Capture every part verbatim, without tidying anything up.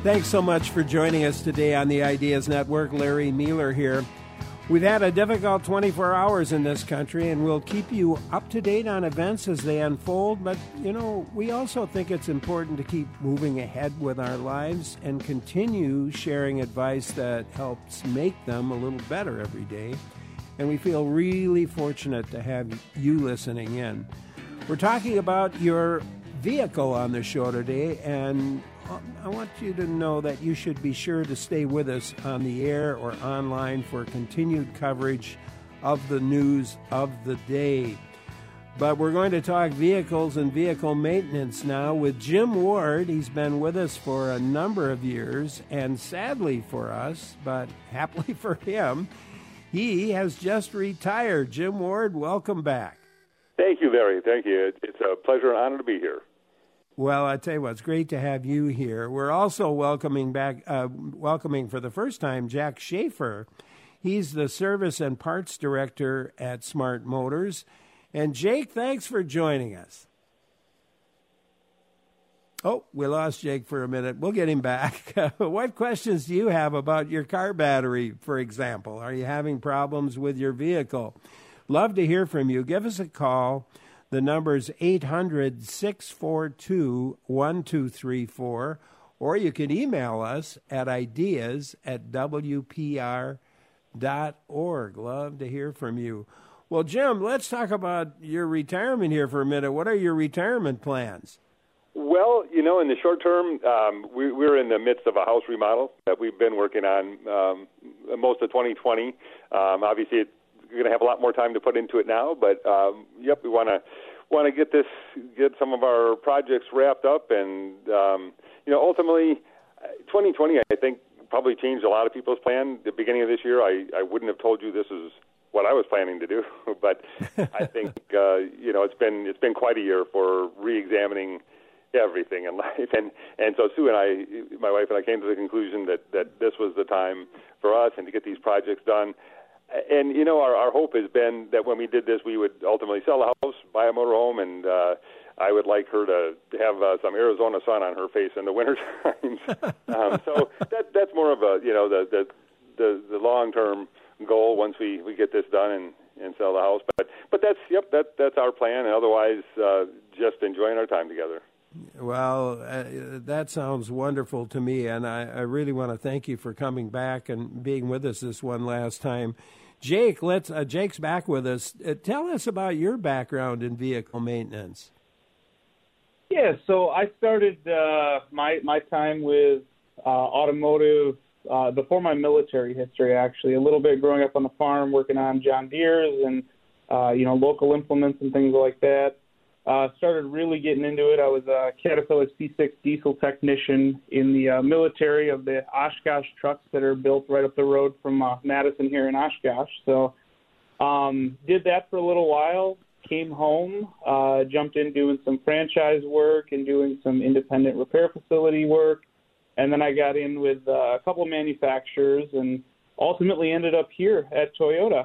Thanks so much for joining us today on the Ideas Network. Larry Mueller here. We've had a difficult twenty-four hours in this country, and we'll keep you up to date on events as they unfold. But, you know, we also think it's important to keep moving ahead with our lives and continue sharing advice that helps make them a little better every day. And we feel really fortunate to have you listening in. We're talking about your vehicle on the show today, and I want you to know that you should be sure to stay with us on the air or online for continued coverage of the news of the day. But we're going to talk vehicles and vehicle maintenance now with Jim Ward. He's been with us for a number of years, and sadly for us, but happily for him, he has just retired. Jim Ward, welcome back. Thank you, Larry. Thank you. It's a pleasure and honor to be here. Well, I tell you what, it's great to have you here. We're also welcoming back, uh, welcoming for the first time, Jack Schaefer. He's the Service and Parts Director at Smart Motors. And Jake, thanks for joining us. Oh, we lost Jake for a minute. We'll get him back. What questions do you have about your car battery, for example? Are you having problems with your vehicle? Love to hear from you. Give us a call. The number's eight hundred, six four two, one two three four, or you can email us at ideas at w p r dot org. Love to hear from you. Well, Jim, let's talk about your retirement here for a minute. What are your retirement plans? Well, you know, in the short term, um, we, we're in the midst of a house remodel that we've been working on um, most of twenty twenty. Um, obviously, it, we're going to have a lot more time to put into it now, but um, yep, we want to want to get this, get some of our projects wrapped up, and um, you know, ultimately, twenty twenty, I think, probably changed a lot of people's plan. At the beginning of this year, I, I wouldn't have told you this is what I was planning to do, but I think uh, you know, it's been it's been quite a year for re-examining everything in life, and and so Sue and I, my wife and I, came to the conclusion that that this was the time for us and to get these projects done. And, you know, our, our hope has been that when we did this, we would ultimately sell the house, buy a motorhome, and uh, I would like her to have uh, some Arizona sun on her face in the winter times. um, so that that's more of a, you know, the the, the, the long-term goal once we, we get this done and, and sell the house. But but that's, yep, that that's our plan, and otherwise uh, just enjoying our time together. Well, uh, that sounds wonderful to me, and I, I really want to thank you for coming back and being with us this one last time. Jake, let's. Uh, Jake's back with us. Uh, tell us about your background in vehicle maintenance. Yeah, so I started uh, my my time with uh, automotive uh, before my military history. Actually, a little bit growing up on the farm, working on John Deere's and uh, you know, local implements and things like that. Uh, started really getting into it. I was a Caterpillar C six diesel technician in the uh, military of the Oshkosh trucks that are built right up the road from uh, Madison here in Oshkosh. So um, did that for a little while, came home, uh, jumped in doing some franchise work and doing some independent repair facility work. And then I got in with uh, a couple of manufacturers and ultimately ended up here at Toyota.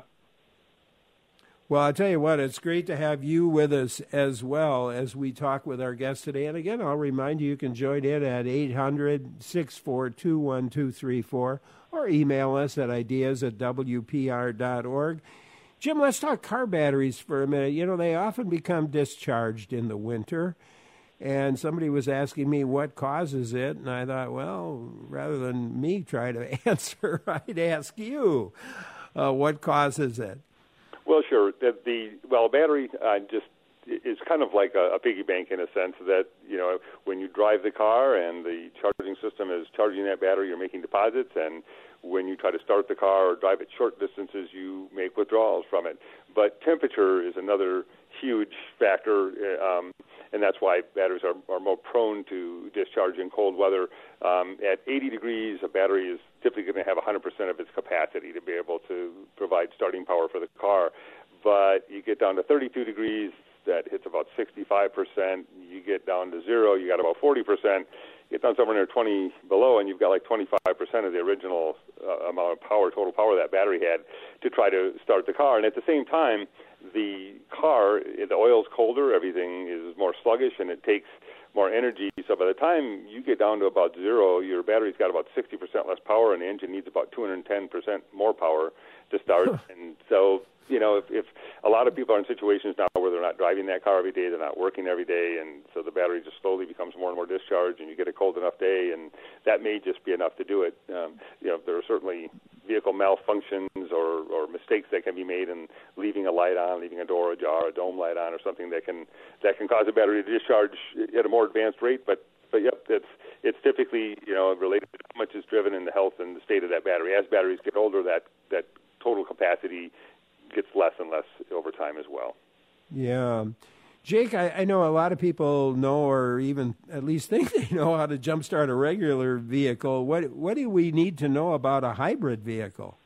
Well, I'll tell you what, it's great to have you with us as well as we talk with our guest today. And again, I'll remind you, you can join in at eight hundred, six four two, one two three four or email us at ideas at w p r dot org. Jim, let's talk car batteries for a minute. You know, they often become discharged in the winter. And somebody was asking me what causes it, and I thought, well, rather than me try to answer, I'd ask you uh, what causes it. Well, sure. The, the well, a battery uh, just is kind of like a, a piggy bank in a sense that, you know, when you drive the car and the charging system is charging that battery, you're making deposits, and when you try to start the car or drive it short distances, you make withdrawals from it. But temperature is another huge factor, um, and that's why batteries are, are more prone to discharge in cold weather. Um, at eighty degrees, a battery is typically going to have one hundred percent of its capacity to be able to provide starting power for the car. But you get down to thirty-two degrees, that hits about sixty-five percent. You get down to zero, you got about forty percent. You get down somewhere near twenty below, and you've got like twenty-five percent of the original uh, amount of power, total power that battery had to try to start the car. And at the same time, the car, the oil's colder, everything is more sluggish, and it takes more energy. So by the time you get down to about zero, your battery's got about sixty percent less power, and the engine needs about two hundred ten percent more power to start. And so, you know, if, if a lot of people are in situations now where they're not driving that car every day, they're not working every day, and so the battery just slowly becomes more and more discharged, and you get a cold enough day, and that may just be enough to do it. Um, you know, there are certainly vehicle malfunctions or, or mistakes that can be made in leaving a light on, leaving a door ajar, a dome light on, or something that can that can cause a battery to discharge at a more advanced rate. But but yep, it's it's typically, you know, related to how much is driven and the health and the state of that battery. As batteries get older, that that total capacity gets less and less over time as well. Yeah. Jake, I, I know a lot of people know, or even at least think they know, how to jumpstart a regular vehicle. What what do we need to know about a hybrid vehicle?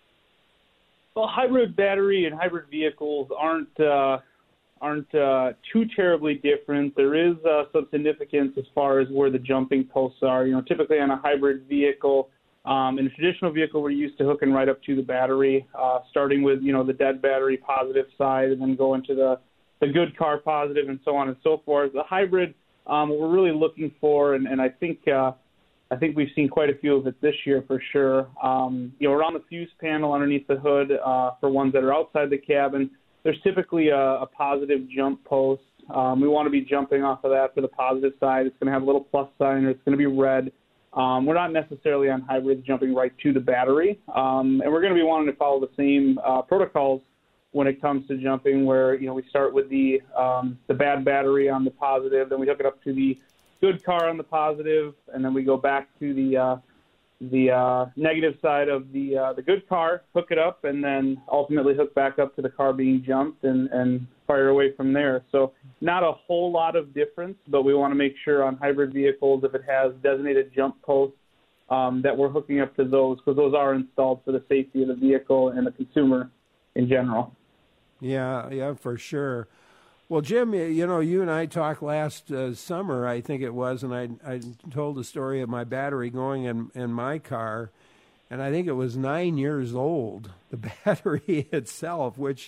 Well, hybrid battery and hybrid vehicles aren't uh, aren't uh, too terribly different. There is uh, some significance as far as where the jumping posts are. You know, typically on a hybrid vehicle, um, in a traditional vehicle, we're used to hooking right up to the battery, uh, starting with, you know, the dead battery positive side, and then going to the the good car positive, and so on and so forth. The hybrid, um, what we're really looking for, and, and I think uh, I think we've seen quite a few of it this year for sure. Um, you know, around the fuse panel underneath the hood, uh, for ones that are outside the cabin, there's typically a, a positive jump post. Um, we want to be jumping off of that for the positive side. It's going to have a little plus sign, or it's going to be red. Um, we're not necessarily on hybrids jumping right to the battery, um, and we're going to be wanting to follow the same uh, protocols when it comes to jumping, where, you know, we start with the um, the bad battery on the positive, then we hook it up to the good car on the positive, and then we go back to the uh, the uh, negative side of the uh, the good car, hook it up, and then ultimately hook back up to the car being jumped and, and fire away from there. So not a whole lot of difference, but we want to make sure on hybrid vehicles, if it has designated jump posts, um, that we're hooking up to those, because those are installed for the safety of the vehicle and the consumer in general. Yeah, yeah, for sure. Well, Jim, you know, you and I talked last uh, summer, I think it was, and I I told the story of my battery going in, in my car, and I think it was nine years old, the battery itself, which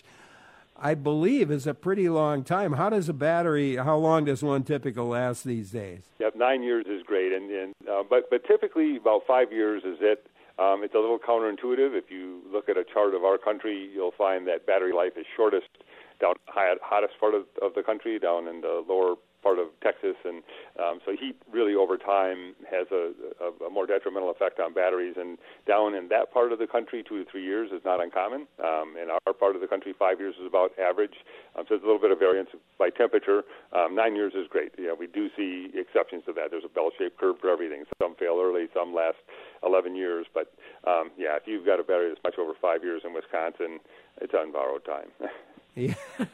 I believe is a pretty long time. How does a battery, how long does one typically last these days? Yep, nine years is great, and, and uh, but but typically about five years is it. Um, it's a little counterintuitive. If you look at a chart of our country, you'll find that battery life is shortest down high, hottest part of, of the country, down in the lower part of Texas, and um, so heat really over time has a, a, a more detrimental effect on batteries. And down in that part of the country, two to three years is not uncommon. Um, in our part of the country, five years is about average. Um, so there's a little bit of variance by temperature. Um, nine years is great. You know, we do see exceptions to that. There's a bell-shaped curve for everything. Some fail early, some last eleven years. But um, yeah, if you've got a battery that's much over five years in Wisconsin, it's on borrowed time. Yeah.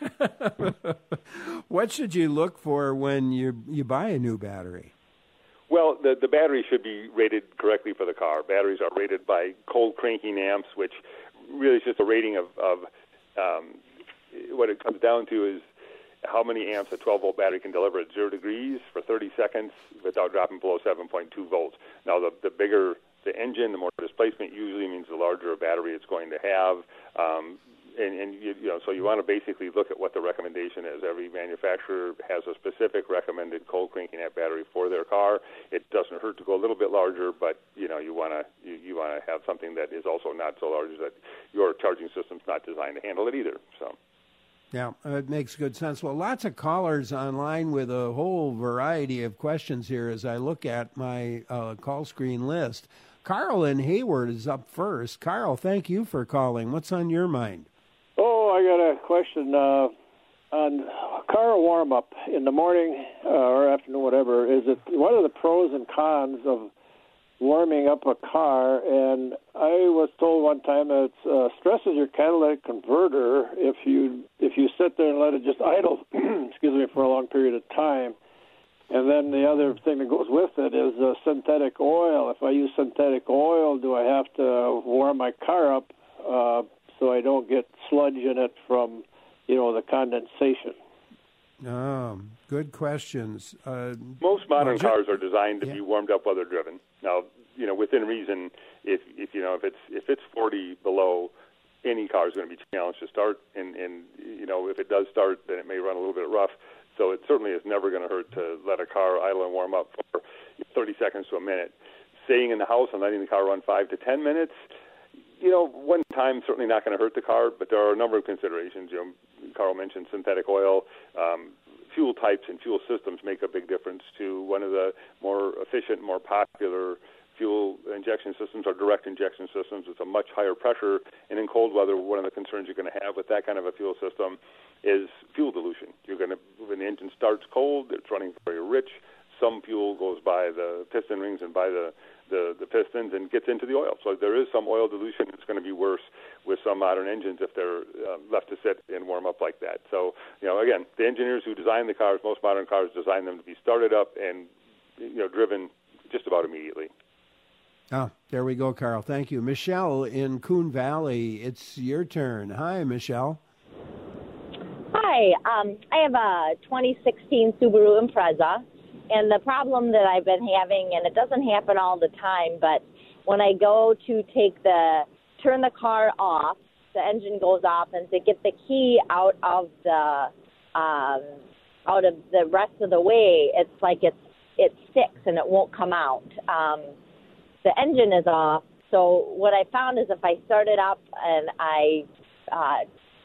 What should you look for when you you buy a new battery? Well, the the battery should be rated correctly for the car. Batteries are rated by cold cranking amps, which really is just a rating of, of um, what it comes down to is how many amps a twelve-volt battery can deliver at zero degrees for thirty seconds without dropping below seven point two volts. Now, the, the bigger the engine, the more displacement usually means the larger a battery it's going to have. Um, And, and you, you know, so you want to basically look at what the recommendation is. Every manufacturer has a specific recommended cold cranking amp battery for their car. It doesn't hurt to go a little bit larger, but you know, you want to you, you want to have something that is also not so large that your charging system's not designed to handle it either. So. Yeah, it makes good sense. Well, lots of callers online with a whole variety of questions here as I look at my uh, call screen list. Carl in Hayward is up first. Carl, thank you for calling. What's on your mind? Oh, I got a question uh, on car warm-up in the morning uh, or afternoon, whatever. Is it what are the pros and cons of warming up a car? And I was told one time that it uh, stresses your catalytic converter if you if you sit there and let it just idle, excuse me, for a long period of time. And then the other thing that goes with it is uh, synthetic oil. If I use synthetic oil, do I have to warm my car up Uh, so I don't get sludge in it from, you know, the condensation? Oh, good questions. Uh, Most modern well, cars are designed to yeah. be warmed up while they're driven. Now, you know, within reason, if, if you know, if it's if it's forty below, any car is going to be challenged to start. And, and, you know, if it does start, then it may run a little bit rough. So it certainly is never going to hurt to let a car idle and warm up for thirty seconds to a minute. Staying in the house and letting the car run five to ten minutes, you know, one time certainly not going to hurt the car, but there are a number of considerations. You know, Carl mentioned synthetic oil. Um, fuel types and fuel systems make a big difference too. One of the more efficient, more popular fuel injection systems are direct injection systems. It's a much higher pressure, and in cold weather, one of the concerns you're going to have with that kind of a fuel system is fuel dilution. You're going to, when the engine starts cold, it's running very rich. Some fuel goes by the piston rings and by the, the, the pistons and gets into the oil. So there is some oil dilution. It's going to be worse with some modern engines if they're uh, left to sit and warm up like that. So, you know, again, the engineers who design the cars, most modern cars design them to be started up and, you know, driven just about immediately. Oh, there we go, Carl. Thank you. Michelle in Coon Valley, it's your turn. Hi, Michelle. Hi. Um, I have a twenty sixteen Subaru Impreza, and the problem that I've been having, and it doesn't happen all the time, but when I go to take the, turn the car off, the engine goes off, and to get the key out of the, um, out of the rest of the way, it's like it's, it sticks and it won't come out. Um, the engine is off. So what I found is if I start it up and I uh,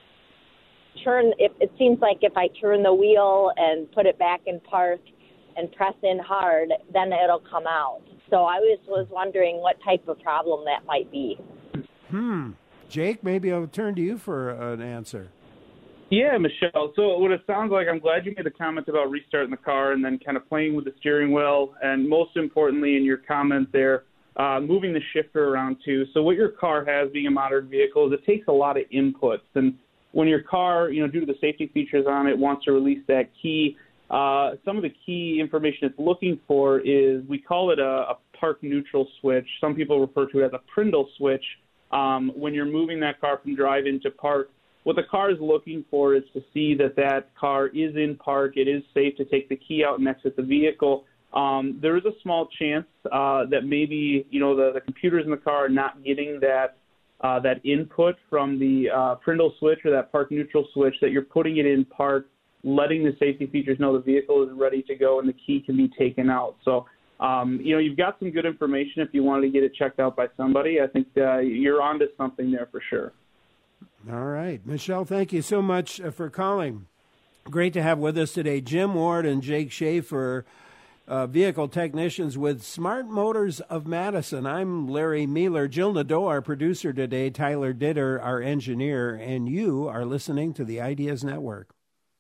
turn, it, it seems like if I turn the wheel and put it back in park and press in hard, then it'll come out. So I was, was wondering what type of problem that might be. Hmm. Jake, maybe I'll turn to you for an answer. Yeah, Michelle. So what it sounds like, I'm glad you made the comment about restarting the car and then kind of playing with the steering wheel, and most importantly in your comment there, uh, moving the shifter around too. So what your car has, being a modern vehicle, is it takes a lot of inputs. And when your car, you know, due to the safety features on it, wants to release that key, uh, some of the key information it's looking for is, we call it a, a park neutral switch. Some people refer to it as a Prindle switch. Um, when you're moving that car from drive into park, what the car is looking for is to see that that car is in park, it is safe to take the key out and exit the vehicle. Um, there is a small chance uh, that maybe, you know, the, the computers in the car are not getting that uh, that input from the uh, Prindle switch or that park neutral switch, that you're putting it in park, letting the safety features know the vehicle is ready to go and the key can be taken out. So, um, you know, you've got some good information if you wanted to get it checked out by somebody. I think uh, you're onto something there for sure. All right. Michelle, thank you so much for calling. Great to have with us today Jim Ward and Jake Schaefer, uh, vehicle technicians with Smart Motors of Madison. I'm Larry Mealer. Jill Nadeau, our producer today, Tyler Ditter, our engineer, and you are listening to the Ideas Network.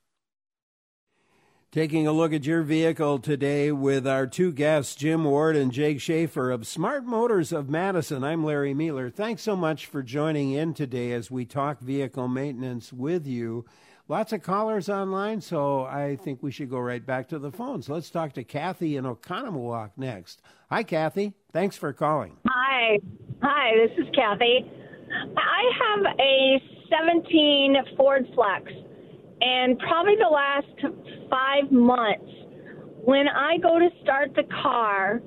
Taking a look at your vehicle today with our two guests, Jim Ward and Jake Schaefer of Smart Motors of Madison. I'm Larry Mealer. Thanks so much for joining in today as we talk vehicle maintenance with you. Lots of callers online, so I think we should go right back to the phones. Let's talk to Kathy in Oconomowoc next. Hi, Kathy. Thanks for calling. Hi. Hi, this is Kathy. I have a seventeen Ford Flex. And probably the last five months, when I go to start the car,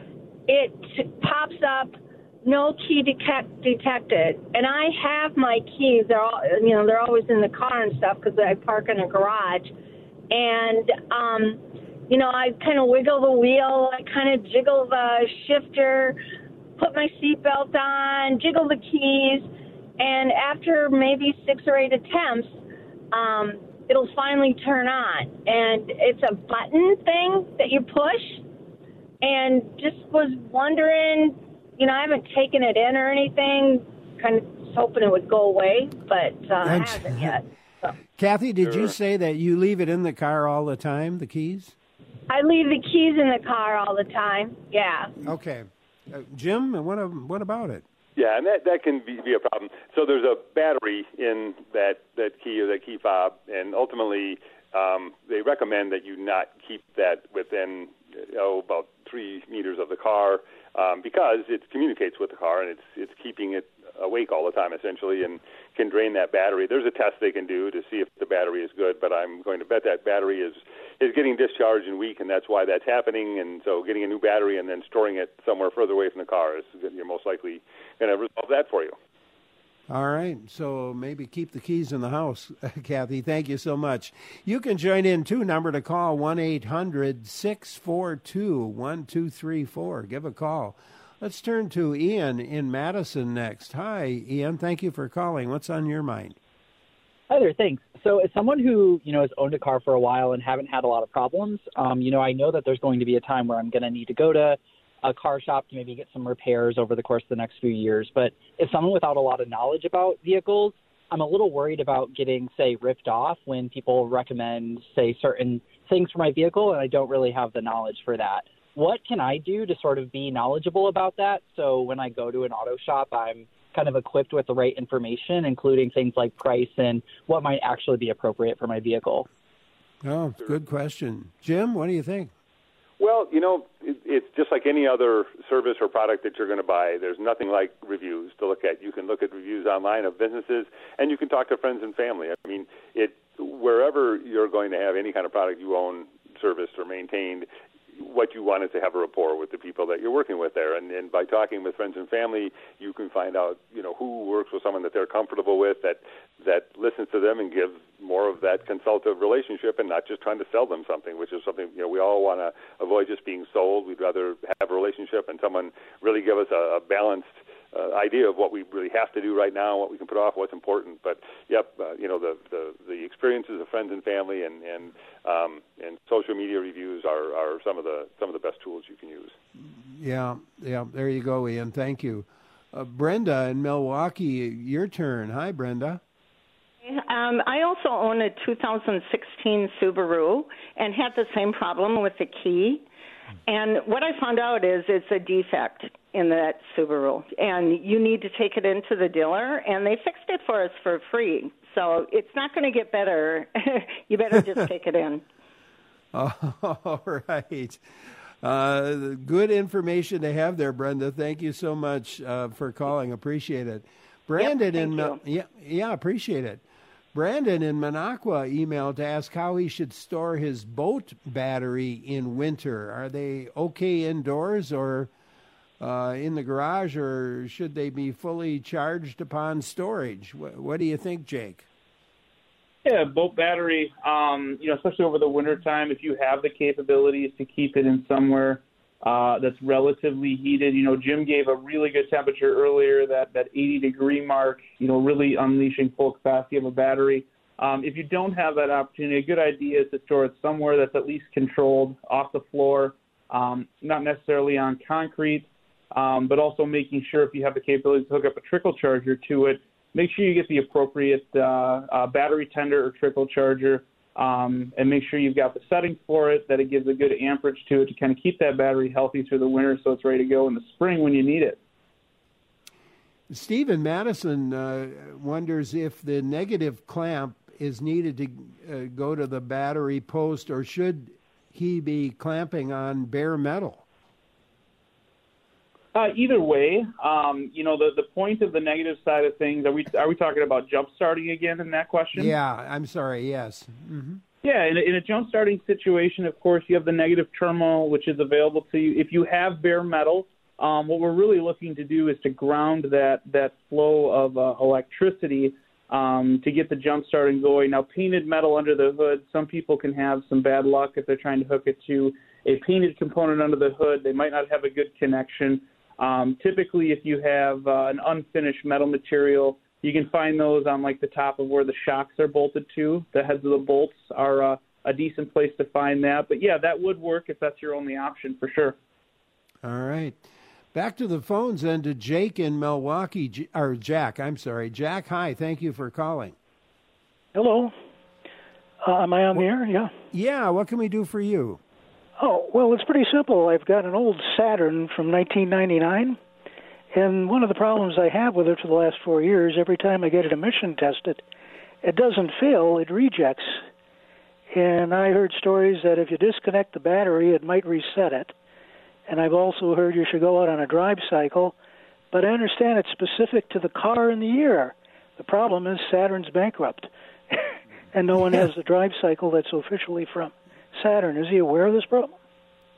it pops up, no key detect- detected. And I have my keys. They're all, you know, they're always in the car and stuff because I park in a garage. And, um, you know, I kind of wiggle the wheel. I kind of jiggle the shifter, put my seatbelt on, jiggle the keys. And after maybe six or eight attempts, Um, it'll finally turn on, and it's a button thing that you push, and just was wondering, you know, I haven't taken it in or anything, kind of hoping it would go away, but uh, it hasn't yet. So. Kathy, did Sure. you say that you leave it in the car all the time, the keys? I leave the keys in the car all the time, yeah. Okay. Uh, Jim, what, what about it? Yeah, and that, that can be, be a problem. So there's a battery in that, that key or that key fob, and ultimately um, they recommend that you not keep that within oh, about three meters of the car um, because it communicates with the car, and it's it's keeping it awake all the time, essentially, and can drain that battery. There's a test they can do to see if the battery is good, but I'm going to bet that battery is, is getting discharged and weak, and that's why that's happening. And so getting a new battery and then storing it somewhere further away from the car is you're most likely going to resolve that for you. All right, so maybe keep the keys in the house, Kathy. Thank you so much. You can join in, too. Number to call, one eight hundred six four two one two three four. Give a call. Let's turn to Ian in Madison next. Hi, Ian. Thank you for calling. What's on your mind? Hi there, thanks. So as someone who, you know, has owned a car for a while and haven't had a lot of problems, um, you know, I know that there's going to be a time where I'm going to need to go to a car shop to maybe get some repairs over the course of the next few years. But if someone without a lot of knowledge about vehicles, I'm a little worried about getting, say, ripped off when people recommend, say, certain things for my vehicle, and I don't really have the knowledge for that. What can I do to sort of be knowledgeable about that so when I go to an auto shop, I'm kind of equipped with the right information, including things like price and what might actually be appropriate for my vehicle? Oh, good question. Jim, what do you think? Well, you know, it, it's just like any other service or product that you're going to buy. There's nothing like reviews to look at. You can look at reviews online of businesses, and you can talk to friends and family. I mean, it wherever you're going to have any kind of product you own, serviced, or maintained, what you want is to have a rapport with the people that you're working with there. And, and by talking with friends and family, you can find out, you know, who works with someone that they're comfortable with, that that listens to them and gives more of that consultative relationship and not just trying to sell them something, which is something, you know, we all want to avoid just being sold. We'd rather have a relationship and someone really give us a, a balanced uh, idea of what we really have to do right now, what we can put off, what's important. But, yep, uh, you know, the, the, the experiences of friends and family and, and, um, and social media reviews are, are some of the some of the best tools you can use. Yeah, yeah, there you go, Ian. Thank you. Uh, Brenda in Milwaukee, your turn. Hi, Brenda. Um, I also own a two thousand sixteen Subaru and had the same problem with the key. And what I found out is it's a defect in that Subaru, and you need to take it into the dealer, and they fixed it for us for free. So it's not going to get better. You better just take it in. All right. Uh, good information to have there, Brenda. Thank you so much uh, for calling. Appreciate it. Brandon yep, in uh, yeah, yeah, appreciate it. Brandon in Minocqua emailed to ask how he should store his boat battery in winter. Are they okay indoors or uh, in the garage, or should they be fully charged upon storage? What, what do you think, Jake? Yeah, boat battery, um, you know, especially over the winter time, if you have the capabilities to keep it in somewhere uh, that's relatively heated. You know, Jim gave a really good temperature earlier, that, that eighty degree mark, you know, really unleashing full capacity of a battery. Um, if you don't have that opportunity, a good idea is to store it somewhere that's at least controlled off the floor, um, not necessarily on concrete, um, but also making sure if you have the capability to hook up a trickle charger to it, make sure you get the appropriate uh, uh, battery tender or trickle charger, um, and make sure you've got the settings for it, that it gives a good amperage to it to kind of keep that battery healthy through the winter so it's ready to go in the spring when you need it. Stephen Madison uh, wonders if the negative clamp is needed to uh, go to the battery post, or should he be clamping on bare metal? Uh, either way, um, you know, the, the point of the negative side of things, are we are we talking about jump starting again in that question? Yeah, I'm sorry, yes. Mm-hmm. Yeah, in a, in a jump starting situation, of course, you have the negative terminal, which is available to you. If you have bare metal, um, what we're really looking to do is to ground that, that flow of uh, electricity um, to get the jump starting going. Now, painted metal under the hood, some people can have some bad luck if they're trying to hook it to a painted component under the hood. They might not have a good connection. Um, typically, if you have uh, an unfinished metal material, you can find those on like the top of where the shocks are bolted to. The heads of the bolts are uh, a decent place to find that. But yeah, that would work if that's your only option for sure. All right. Back to the phones and to Jake in Milwaukee, or Jack, I'm sorry. Jack, hi. Thank you for calling. Hello. Uh, am I on the air? Yeah. Yeah. What can we do for you? Oh, well, it's pretty simple. I've got an old Saturn from nineteen ninety-nine, and one of the problems I have with it for the last four years, every time I get it emission tested, it doesn't fail, it rejects. And I heard stories that if you disconnect the battery, it might reset it. And I've also heard you should go out on a drive cycle, but I understand it's specific to the car and the year. The problem is Saturn's bankrupt, and no one has the drive cycle that's officially from Saturn. Is he aware of this problem?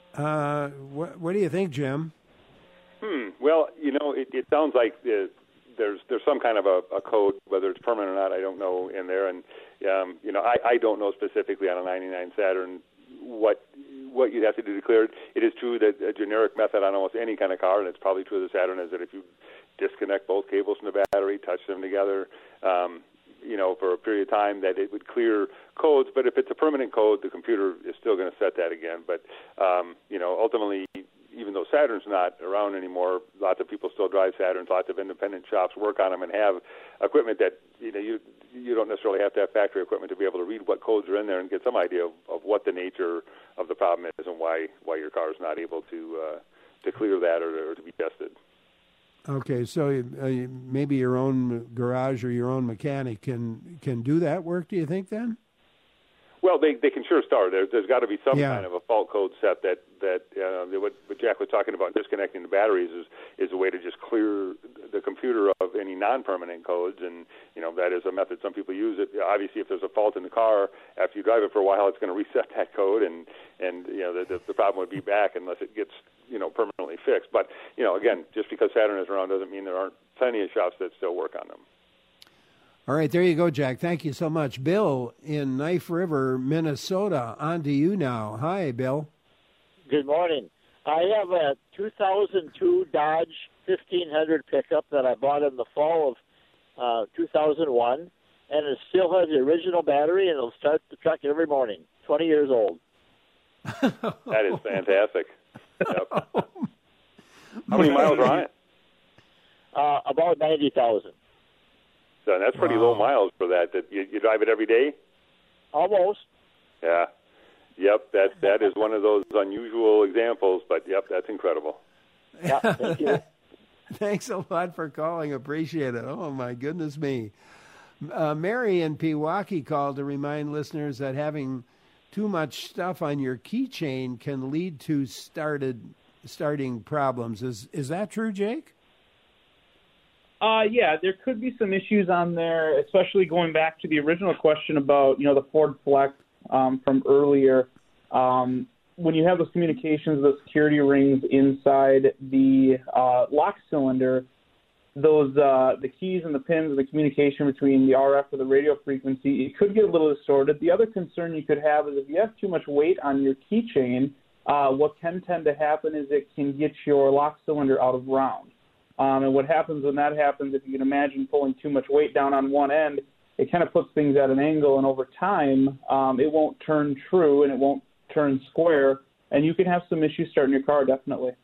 Uh, what, what do you think, Jim? Hmm. Well, you know, it, it sounds like the there's there's some kind of a, a code, whether it's permanent or not, I don't know in there. And um, you know, I, I don't know specifically on a ninety-nine Saturn what what you'd have to do to clear it. It is true that a generic method on almost any kind of car, and it's probably true of the Saturn, is that if you disconnect both cables from the battery, touch them together, um, you know, for a period of time, that it would clear codes. But if it's a permanent code, the computer is still going to set that again. But um, you know, ultimately, even though Saturn's not around anymore, lots of people still drive Saturns. Lots of independent shops work on them and have equipment that, you know, you you don't necessarily have to have factory equipment to be able to read what codes are in there and get some idea of, of what the nature of the problem is and why why your car is not able to uh, to clear that or, or to be tested. Okay, so uh, maybe your own garage or your own mechanic can can do that work, do you think, then? Well, they they can sure start. There, there's got to be some yeah. kind of a fault code set that that uh, what, what Jack was talking about, disconnecting the batteries, is is a way to just clear the computer of any non-permanent codes, and you know that is a method some people use. It obviously, if there's a fault in the car after you drive it for a while, it's going to reset that code, and and you know the, the problem would be back unless it gets you know permanently fixed. But you know, again, just because Saturn is around doesn't mean there aren't plenty of shops that still work on them. All right, there you go, Jack. Thank you so much. Bill in Knife River, Minnesota. On to you now. Hi, Bill. Good morning. I have a two thousand two Dodge fifteen hundred pickup that I bought in the fall of uh, two thousand one, and it still has the original battery, and it'll start the truck every morning. twenty years old. That is fantastic. Yep. How many miles are on it? Uh, about ninety thousand. So that's pretty wow. low miles for that. That you, you drive it every day? Almost. Yeah. Yep. That that is one of those unusual examples, but yep, that's incredible. Yeah. Thank you. Thanks a lot for calling. Appreciate it. Oh my goodness me. Uh, Mary in Pewaukee called to remind listeners that having too much stuff on your keychain can lead to started starting problems. Is is that true, Jake? Uh, yeah, there could be some issues on there, especially going back to the original question about, you know, the Ford Flex um, from earlier. Um, when you have those communications, those security rings inside the uh, lock cylinder, those uh, the keys and the pins and the communication between the R F or the radio frequency, it could get a little distorted. The other concern you could have is if you have too much weight on your keychain, uh, what can tend to happen is it can get your lock cylinder out of round. Um, and what happens when that happens, if you can imagine pulling too much weight down on one end, it kind of puts things at an angle, and over time, um, it won't turn true and it won't turn square, and you can have some issues starting your car, definitely.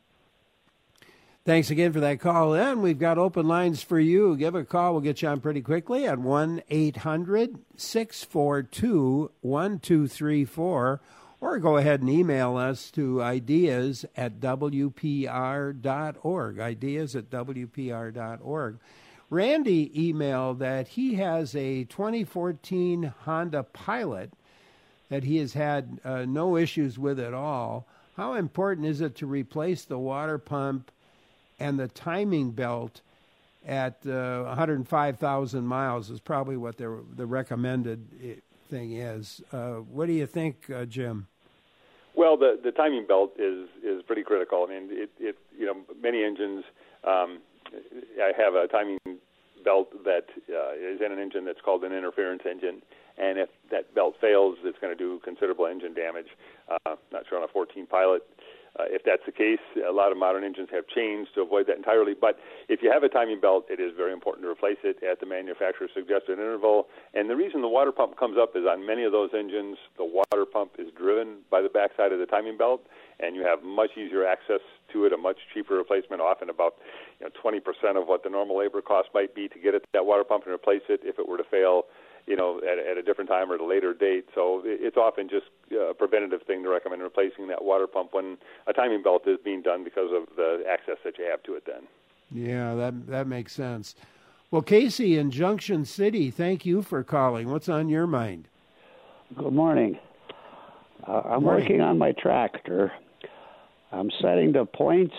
Thanks again for that call. And we've got open lines for you. Give a call. We'll get you on pretty quickly at one eight hundred six four two one two three four. Or go ahead and email us to ideas at w p r dot org, ideas at w p r dot org. Randy emailed that he has a twenty fourteen Honda Pilot that he has had uh, no issues with at all. How important is it to replace the water pump and the timing belt at uh, one hundred five thousand miles is probably what the, the recommended thing is. Uh, what do you think, uh, Jim? Well, the the timing belt is is pretty critical. I mean, it, it you know many engines. Um, I have a timing belt that uh, is in an engine that's called an interference engine, and if that belt fails, it's going to do considerable engine damage. Uh, not sure on a fourteen Pilot. Uh, if that's the case, a lot of modern engines have changed to avoid that entirely. But if you have a timing belt, it is very important to replace it at the manufacturer's suggested interval. And the reason the water pump comes up is on many of those engines, the water pump is driven by the backside of the timing belt, and you have much easier access to it, a much cheaper replacement, often about you know, twenty percent of what the normal labor cost might be to get at that water pump and replace it if it were to fail, you know, at, at a different time or at a later date. So it's often just a preventative thing to recommend replacing that water pump when a timing belt is being done because of the access that you have to it then. Yeah, that that makes sense. Well, Casey in Junction City, thank you for calling. What's on your mind? Good morning. Uh, I'm morning. working on my tractor. I'm setting the points,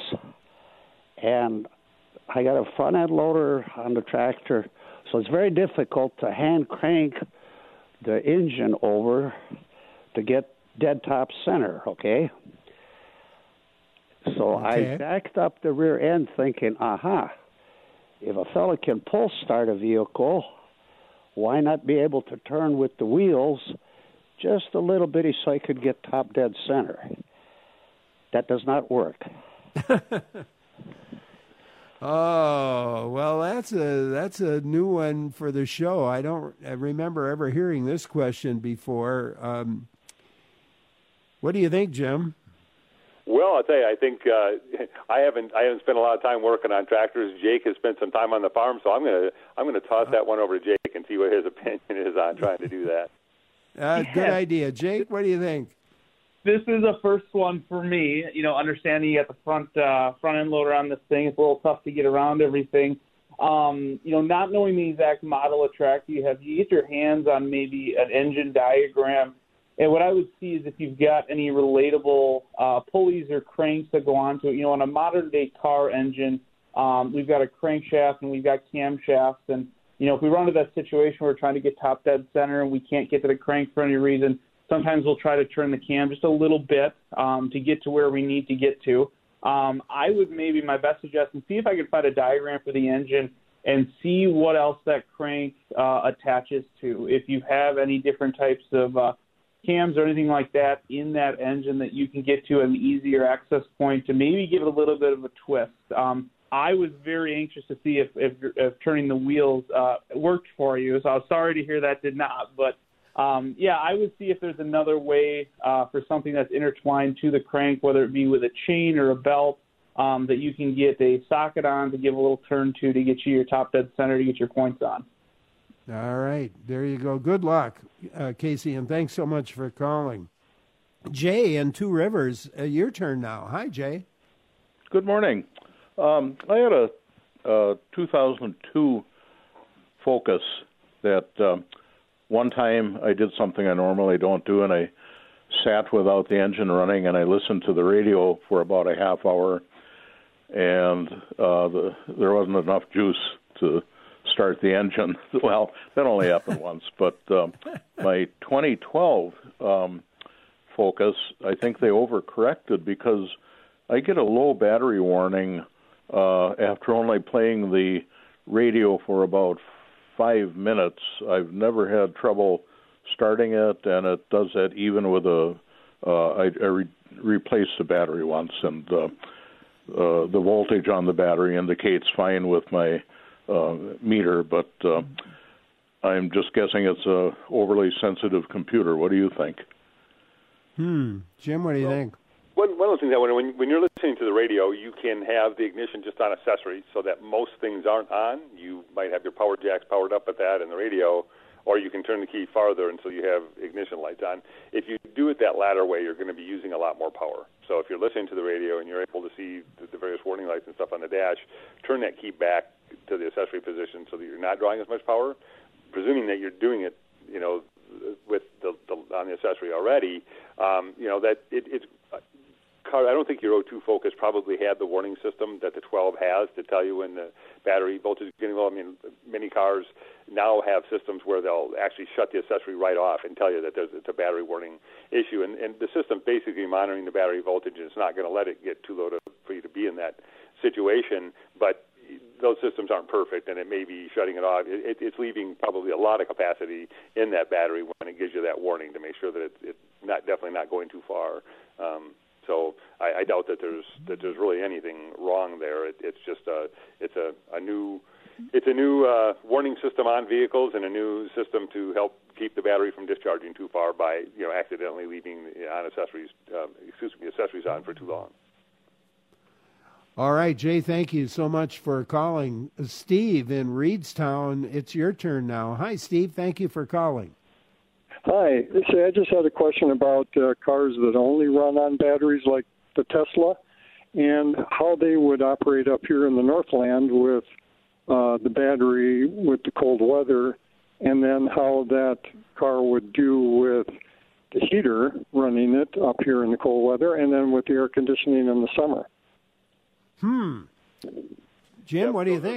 and I got a front end loader on the tractor. So it's very difficult to hand crank the engine over to get dead top center, okay? So okay. I backed up the rear end thinking, aha, if a fella can pull start a vehicle, why not be able to turn with the wheels just a little bitty so I could get top dead center? That does not work. Oh, well, that's a that's a new one for the show. I don't I remember ever hearing this question before. Um, what do you think, Jim? Well, I'll tell you, I think uh, I haven't I haven't spent a lot of time working on tractors. Jake has spent some time on the farm, so I'm gonna I'm gonna toss that one over to Jake and see what his opinion is on trying to do that. Uh, Yes. Good idea, Jake. What do you think? This is a first one for me. You know, understanding you got the front uh, front end loader on this thing, it's a little tough to get around everything. Um, you know, not knowing the exact model of tractor you have, you get your hands on maybe an engine diagram. And what I would see is if you've got any relatable uh, pulleys or cranks that go onto it. You know, on a modern day car engine, um, we've got a crankshaft and we've got camshafts. And, you know, if we run into that situation where we're trying to get top dead center and we can't get to the crank for any reason, sometimes we'll try to turn the cam just a little bit um, to get to where we need to get to. Um, I would maybe, my best suggestion, see if I could find a diagram for the engine and see what else that crank uh, attaches to. If you have any different types of uh, cams or anything like that in that engine that you can get to an easier access point to maybe give it a little bit of a twist. Um, I was very anxious to see if, if, if turning the wheels uh, worked for you, so I was sorry to hear that did not, but Um, yeah, I would see if there's another way uh, for something that's intertwined to the crank, whether it be with a chain or a belt, um, that you can get a socket on to give a little turn to to get you your top dead center to get your points on. All right, there you go. Good luck, uh, Casey, and thanks so much for calling. Jay in Two Rivers, uh, your turn now. Hi, Jay. Good morning. Um, I had a, a two thousand two Focus that um, one time I did something I normally don't do, and I sat without the engine running, and I listened to the radio for about a half hour, and uh, the, there wasn't enough juice to start the engine. Well, that only happened once, but um, my twenty twelve um, Focus, I think they overcorrected because I get a low battery warning uh, after only playing the radio for about five minutes. I've never had trouble starting it, and it does that even with a. Uh, I, I re- replaced the battery once, and uh, uh, the voltage on the battery indicates fine with my uh, meter, but uh, I'm just guessing it's a overly sensitive computer. What do you think? Hmm, Jim, what do you well, think? One, one of those things that when, when when you're listening to the radio, you can have the ignition just on accessory, so that most things aren't on. You might have your power jacks powered up at that and the radio, or you can turn the key farther until you have ignition lights on. If you do it that latter way, you're going to be using a lot more power. So if you're listening to the radio and you're able to see the, the various warning lights and stuff on the dash, turn that key back to the accessory position so that you're not drawing as much power. Presuming that you're doing it, you know, with the, the on the accessory already, um, you know that it, it's. I don't think your oh two Focus probably had the warning system that the twelve has to tell you when the battery voltage is getting low. I mean, many cars now have systems where they'll actually shut the accessory right off and tell you that there's it's a battery warning issue. And, and the system basically monitoring the battery voltage, and it's not going to let it get too low to, for you to be in that situation. But those systems aren't perfect, and it may be shutting it off. It, it, it's leaving probably a lot of capacity in that battery when it gives you that warning to make sure that it's, it's not definitely not going too far. Um, So I, I doubt that there's that there's really anything wrong there. It, it's just a it's a, a new it's a new uh, warning system on vehicles and a new system to help keep the battery from discharging too far by you know accidentally leaving on accessories uh, excuse me accessories on for too long. All right, Jay, thank you so much for calling. Steve in Reedstown, it's your turn now. Hi, Steve. Thank you for calling. Hi. See, I just had a question about uh, cars that only run on batteries like the Tesla and how they would operate up here in the Northland with uh, the battery with the cold weather, and then how that car would do with the heater running it up here in the cold weather, and then with the air conditioning in the summer. Hmm. Jim, yep, what do you those think? Are,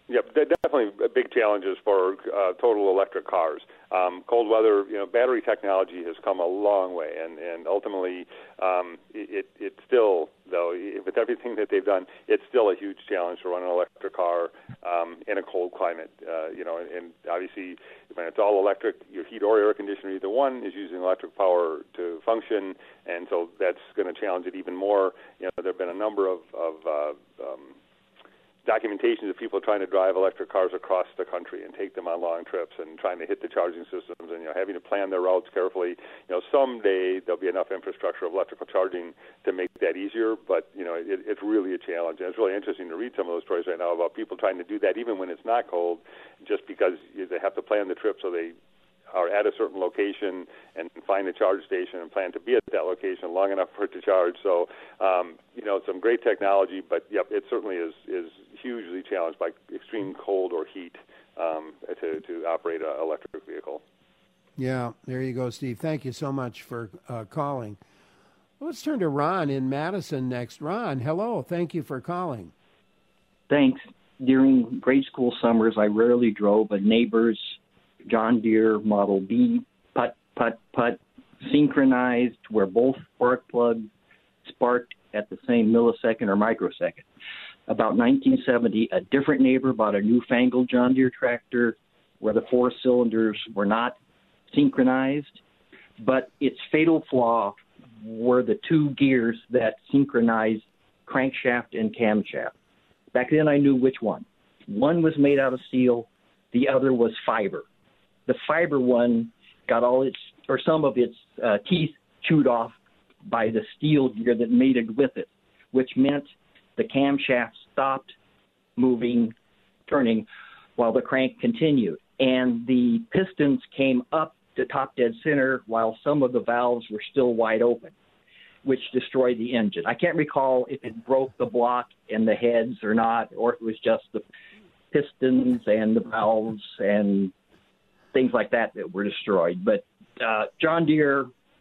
Yep, definitely big challenges for uh, total electric cars. Um, cold weather, you know, battery technology has come a long way, and, and ultimately, um, it, it still, though, with everything that they've done, it's still a huge challenge to run an electric car um, in a cold climate. Uh, you know, and, and obviously, when it's all electric, your heat or air conditioner, either one, is using electric power to function, and so that's going to challenge it even more. You know, there have been a number of, of uh, um, documentations of people trying to drive electric cars across the country and take them on long trips and trying to hit the charging systems and, you know, having to plan their routes carefully. You know, someday there'll be enough infrastructure of electrical charging to make that easier, but, you know, it, it's really a challenge. And it's really interesting to read some of those stories right now about people trying to do that even when it's not cold, just because they have to plan the trip so they are at a certain location and find a charge station and plan to be at that location long enough for it to charge. So, um, you know, some great technology, but, yep, it certainly is, is hugely challenged by extreme cold or heat um, to, to operate an electric vehicle. Yeah, there you go, Steve. Thank you so much for uh, calling. Let's turn to Ron in Madison next. Ron, hello. Thank you for calling. Thanks. During grade school summers, I rarely drove a neighbor's John Deere Model B putt, putt, putt, synchronized, where both spark plugs sparked at the same millisecond or microsecond. About nineteen seventy, a different neighbor bought a newfangled John Deere tractor where the four cylinders were not synchronized, but its fatal flaw were the two gears that synchronized crankshaft and camshaft. Back then I knew which one. One was made out of steel, the other was fiber. The fiber one got all its, or some of its uh, teeth chewed off by the steel gear that mated with it, which meant the camshaft stopped moving, turning, while the crank continued. And the pistons came up to top dead center while some of the valves were still wide open, which destroyed the engine. I can't recall if it broke the block and the heads or not, or if it was just the pistons and the valves and things like that that were destroyed. But uh, John Deere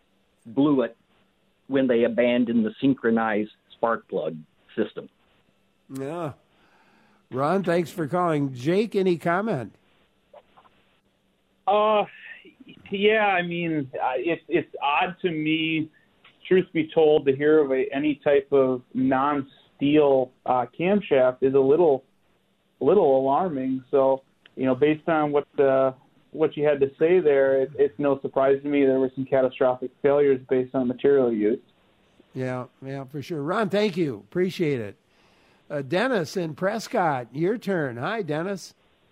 blew it when they abandoned the synchronized spark plug system. Yeah. Ron, thanks for calling. Jake, any comment? Uh, yeah, I mean, it, it's odd to me, truth be told, to hear of a, any type of non-steel uh, camshaft is a little, little alarming. So, you know, based on what the what you had to say there, it, it's no surprise to me there were some catastrophic failures based on material used. Yeah, yeah, for sure. Ron, thank you. Appreciate it. Uh, Dennis in Prescott, your turn. Hi, Dennis.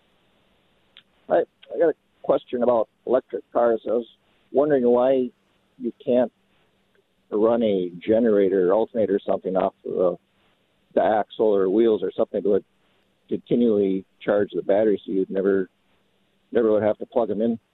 Hi, I got a question about electric cars. I was wondering why you can't run a generator, alternator, or something off of the axle or wheels or something that would continually charge the battery, so you'd never, never would have to plug them in.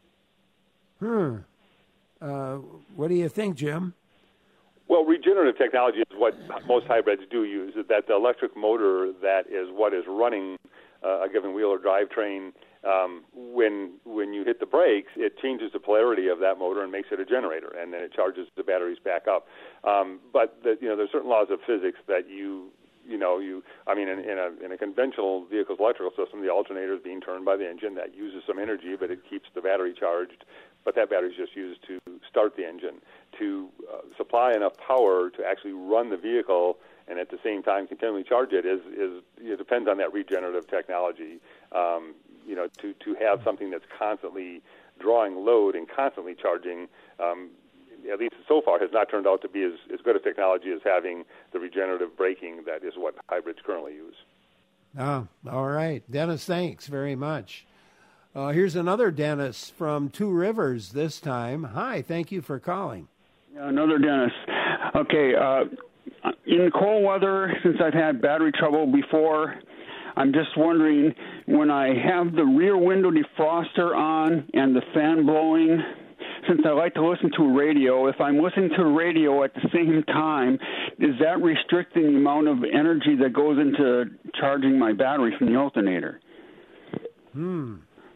Hmm. Uh, what do you think, Jim? Well, regenerative technology is what most hybrids do use, that the electric motor that is what is running uh, a given wheel or drivetrain, um, when when you hit the brakes, it changes the polarity of that motor and makes it a generator, and then it charges the batteries back up. Um, but, the, you know, there's certain laws of physics that you, you know, you, I mean, in, in, a, in a conventional vehicle's electrical system, the alternator is being turned by the engine. That uses some energy, but it keeps the battery charged. But that battery is just used to start the engine. To uh, supply enough power to actually run the vehicle and at the same time continually charge it is, is it depends on that regenerative technology. Um, you know, to, to have something that's constantly drawing load and constantly charging, um, at least so far, has not turned out to be as, as good a technology as having the regenerative braking that is what hybrids currently use. Oh, all right. Dennis, thanks very much. Uh, here's another Dennis from Two Rivers this time. Hi, thank you for calling. Another Dennis. Okay, uh, in cold weather, since I've had battery trouble before, I'm just wondering, when I have the rear window defroster on and the fan blowing, since I like to listen to radio, if I'm listening to radio at the same time, is that restricting the amount of energy that goes into charging my battery from the alternator? Hmm.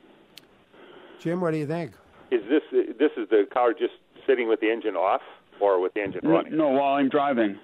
Jim, what do you think? Is this this is the car just sitting with the engine off or with the engine running? No, while I'm driving.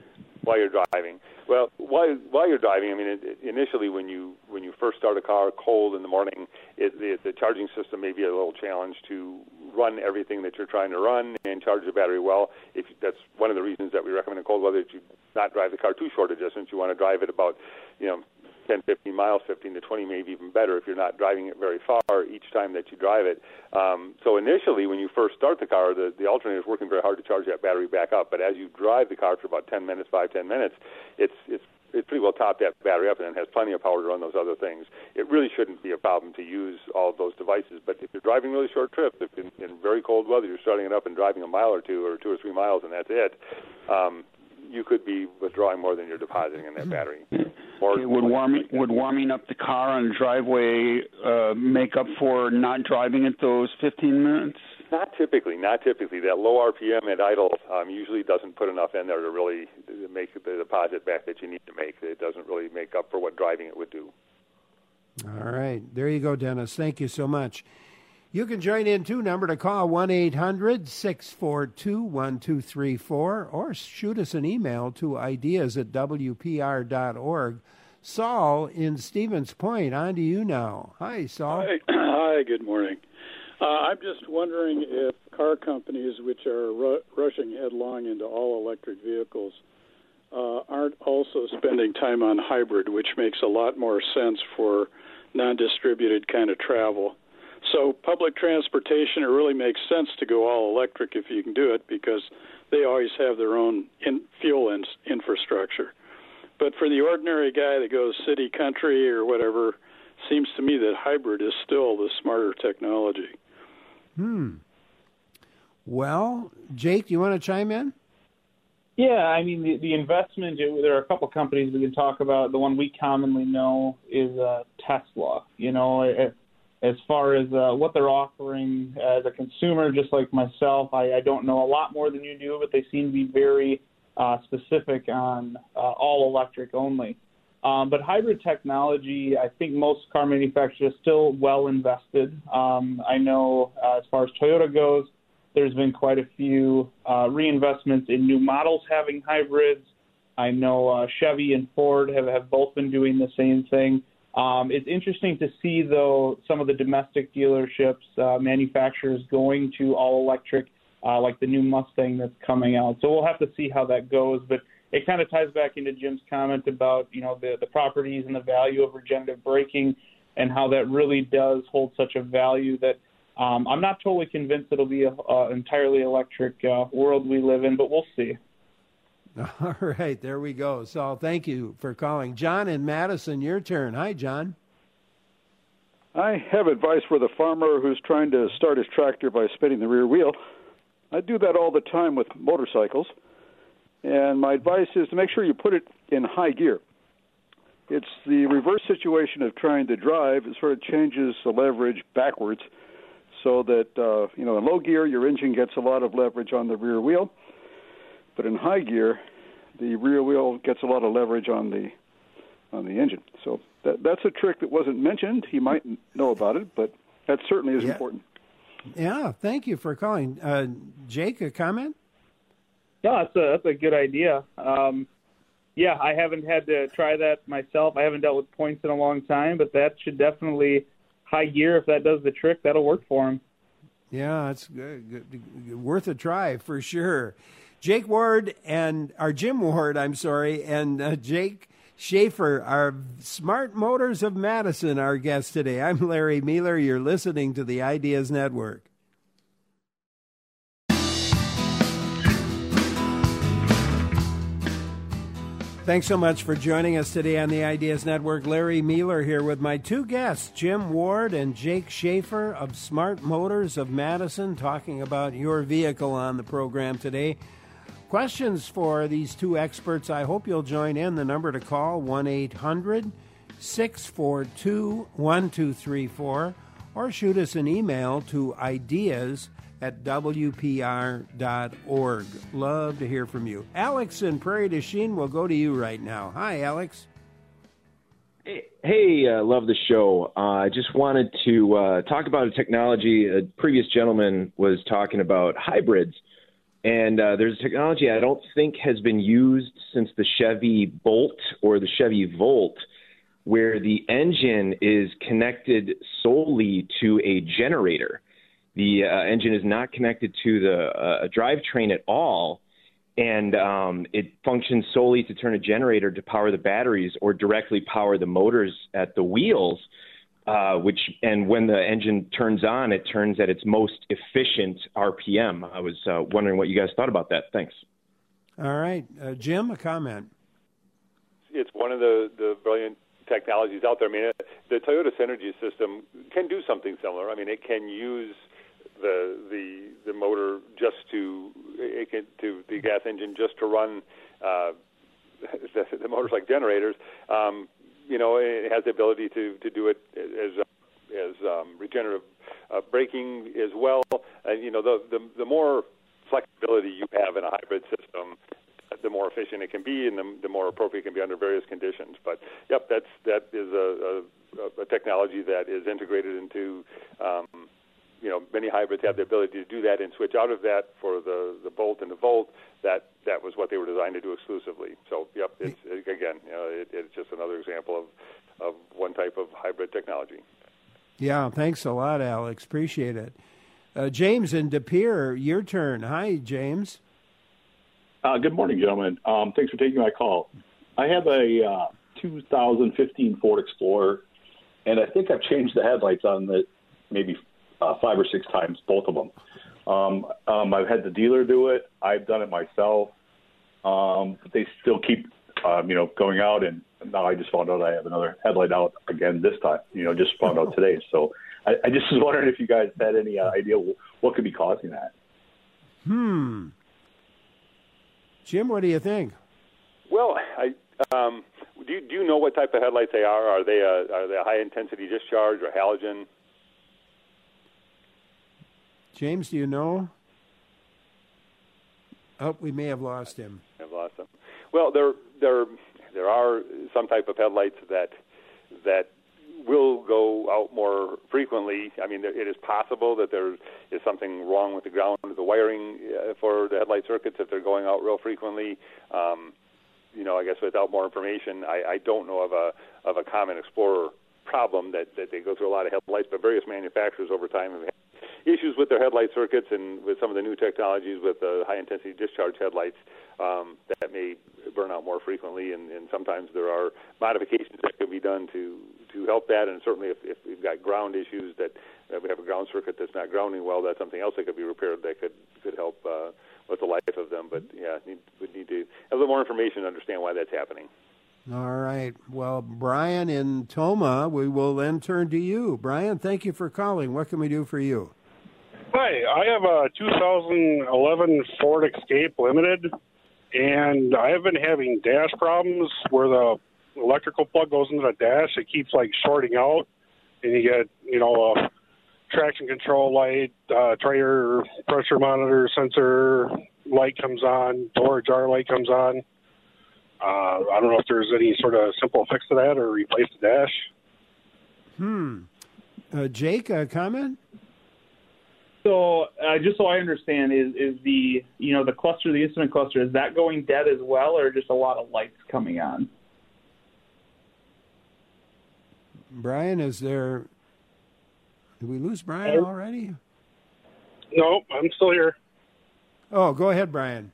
while you're driving. Well, while while you're driving, I mean, it, it, initially when you when you first start a car cold in the morning, it, it, the charging system may be a little challenge to run everything that you're trying to run and charge the battery well. If that's one of the reasons that we recommend in cold weather, that you not drive the car too short a distance. You want to drive it about, you know, ten, fifteen miles, fifteen to twenty, maybe even better if you're not driving it very far each time that you drive it. Um, so initially, when you first start the car, the, the alternator is working very hard to charge that battery back up. But as you drive the car for about ten minutes, five, ten minutes, it's it's it's pretty well topped that battery up and it has plenty of power to run those other things. It really shouldn't be a problem to use all of those devices. But if you're driving really short trips, if in, in very cold weather you're starting it up and driving a mile or two or two or three miles and that's it, um, you could be withdrawing more than you're depositing in that battery. Or okay, would warming would warming up the car on the driveway uh, make up for not driving it those fifteen minutes? Not typically, not typically. That low R P M at idle um, usually doesn't put enough in there to really make the deposit back that you need to make. It doesn't really make up for what driving it would do. All right. There you go, Dennis. Thank you so much. You can join in, too. Number to call, one eight hundred six four two one two three four, or shoot us an email to ideas at w p r dot org. Saul in Stevens Point, on to you now. Hi, Saul. Hi, Hi good morning. Uh, I'm just wondering if car companies, which are ru- rushing headlong into all-electric vehicles, uh, aren't also spending time on hybrid, which makes a lot more sense for non-distributed kind of travel. So public transportation, it really makes sense to go all-electric if you can do it because they always have their own in- fuel in- infrastructure. But for the ordinary guy that goes city, country, or whatever, seems to me that hybrid is still the smarter technology. Hmm. Well, Jake, do you want to chime in? Yeah, I mean, the, the investment, it, there are a couple companies we can talk about. The one we commonly know is uh, Tesla. You know, it, as far as uh, what they're offering as a consumer, just like myself, I, I don't know a lot more than you do, but they seem to be very uh, specific on uh, all electric only. Um, but hybrid technology, I think most car manufacturers are still well invested. Um, I know uh, as far as Toyota goes, there's been quite a few uh, reinvestments in new models having hybrids. I know uh, Chevy and Ford have, have both been doing the same thing. Um, it's interesting to see, though, some of the domestic dealerships, uh, manufacturers going to all-electric, uh, like the new Mustang that's coming out. So we'll have to see how that goes. But it kind of ties back into Jim's comment about, you know, the, the properties and the value of regenerative braking and how that really does hold such a value that um, I'm not totally convinced it'll be an entirely electric uh, world we live in, but we'll see. All right, there we go. So thank you for calling. John in Madison, your turn. Hi, John. I have advice for the farmer who's trying to start his tractor by spinning the rear wheel. I do that all the time with motorcycles. And my advice is to make sure you put it in high gear. It's the reverse situation of trying to drive. It sort of changes the leverage backwards so that, uh, you know, in low gear, your engine gets a lot of leverage on the rear wheel. But in high gear, the rear wheel gets a lot of leverage on the on the engine. So that, that's a trick that wasn't mentioned. He might know about it, but that certainly is yeah. important. Yeah, thank you for calling. Uh, Jake, a comment? Yeah, that's a, that's a good idea. Um, yeah, I haven't had to try that myself. I haven't dealt with points in a long time, but that should definitely, high gear, if that does the trick, that'll work for him. Yeah, it's good, good, worth a try for sure. Jake Ward and, or Jim Ward, I'm sorry, and uh, Jake Schaefer, our Smart Motors of Madison, our guest today. I'm Larry Mueller. You're listening to the Ideas Network. Thanks so much for joining us today on the Ideas Network. Larry Mueller here with my two guests, Jim Ward and Jake Schaefer of Smart Motors of Madison, talking about your vehicle on the program today. Questions for these two experts, I hope you'll join in. The number to call, one eight hundred six four two one two three four, or shoot us an email to ideas at w p r dot org. Love to hear from you. Alex in Prairie du Chien will go to you right now. Hi, Alex. Hey, hey uh, love the show. Uh, I just wanted to uh, talk about a technology. A previous gentleman was talking about hybrids. And uh, there's a technology I don't think has been used since the Chevy Bolt or the Chevy Volt, where the engine is connected solely to a generator. The uh, engine is not connected to the uh, drivetrain at all, and um, it functions solely to turn a generator to power the batteries or directly power the motors at the wheels. Uh, which and when the engine turns on, it turns at its most efficient R P M. I was uh, wondering what you guys thought about that. Thanks. All right, uh, Jim, a comment. It's one of the, the brilliant technologies out there. I mean, the Toyota Synergy system can do something similar. I mean, it can use the the the motor just to it can to the gas engine just to run uh, the, the motors like generators. Um, You know, it has the ability to, to do it as as um, regenerative uh, braking as well. And you know, the, the the more flexibility you have in a hybrid system, the more efficient it can be, and the, the more appropriate it can be under various conditions. But yep, that's that is a, a, a technology that is integrated into. Um, you know, many hybrids have the ability to do that and switch out of that for the, the Bolt and the Volt. That that was what they were designed to do exclusively. So, yep, it's again, you know, it, it's just another example of, of one type of hybrid technology. Yeah, thanks a lot, Alex. Appreciate it. Uh, James in De Pere, your turn. Hi, James. Uh, good morning, gentlemen. Um, thanks for taking my call. I have a uh, two thousand fifteen Ford Explorer, and I think I've changed the headlights on the maybe Uh, five or six times, both of them. Um, um, I've had the dealer do it. I've done it myself. Um, but they still keep, um, you know, going out. And now I just found out I have another headlight out again this time. You know, just found out today. So I, I just was wondering if you guys had any uh, idea what could be causing that. Hmm. Jim, what do you think? Well, I um, do. You, do you know what type of headlights they are? Are they a, are they a high intensity discharge or halogen? James, do you know? Oh, we may have lost him. I've lost him. Well, there, there, there are some type of headlights that that will go out more frequently. I mean, it is possible that there is something wrong with the ground, the wiring for the headlight circuits if they're going out real frequently. Um, you know, I guess without more information, I, I don't know of a of a common Explorer problem that, that they go through a lot of headlights, but various manufacturers over time have had issues with their headlight circuits, and with some of the new technologies with the high-intensity discharge headlights um, that may burn out more frequently, and, and sometimes there are modifications that can be done to, to help that, and certainly if, if we've got ground issues that uh, we have a ground circuit that's not grounding well, that's something else that could be repaired that could, could help uh, with the life of them. But, yeah, need, we need to have a little more information to understand why that's happening. All right. Well, Brian in Toma, we will then turn to you. Brian, thank you for calling. What can we do for you? Hi, I have a two thousand eleven Ford Escape Limited, and I have been having dash problems where the electrical plug goes into the dash. It keeps, like, shorting out, and you get, you know, a traction control light, uh, tire pressure monitor sensor light comes on, door jar light comes on. Uh, I don't know if there's any sort of simple fix to that or replace the dash. Hmm. Uh, Jake, a comment? So, uh, just so I understand, is is the you know the cluster, the instrument cluster, is that going dead as well, or just a lot of lights coming on? Brian, is there? Did we lose Brian already? No, I'm still here. Oh, go ahead, Brian.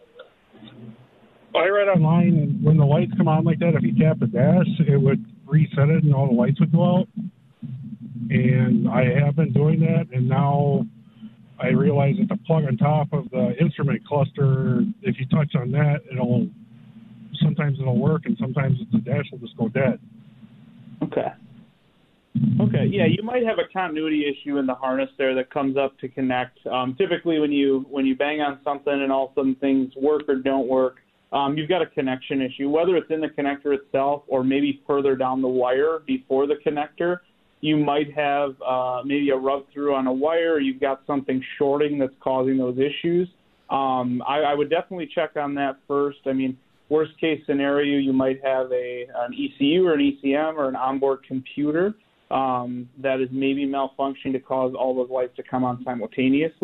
I read online, and when the lights come on like that, if you tap the dash, it would reset it, and all the lights would go out. And I have been doing that, and now I realize that the plug on top of the instrument cluster, if you touch on that, it'll sometimes it'll work, and sometimes the dash will just go dead. Okay. Okay, yeah, you might have a continuity issue in the harness there that comes up to connect. Um, typically, when you when you bang on something and all of a sudden things work or don't work, um, you've got a connection issue, whether it's in the connector itself or maybe further down the wire before the connector. You might have uh, maybe a rub through on a wire, or you've got something shorting that's causing those issues. Um, I, I would definitely check on that first. I mean, worst case scenario, you might have a an E C U or an E C M or an onboard computer um, that is maybe malfunctioning to cause all those lights to come on simultaneously.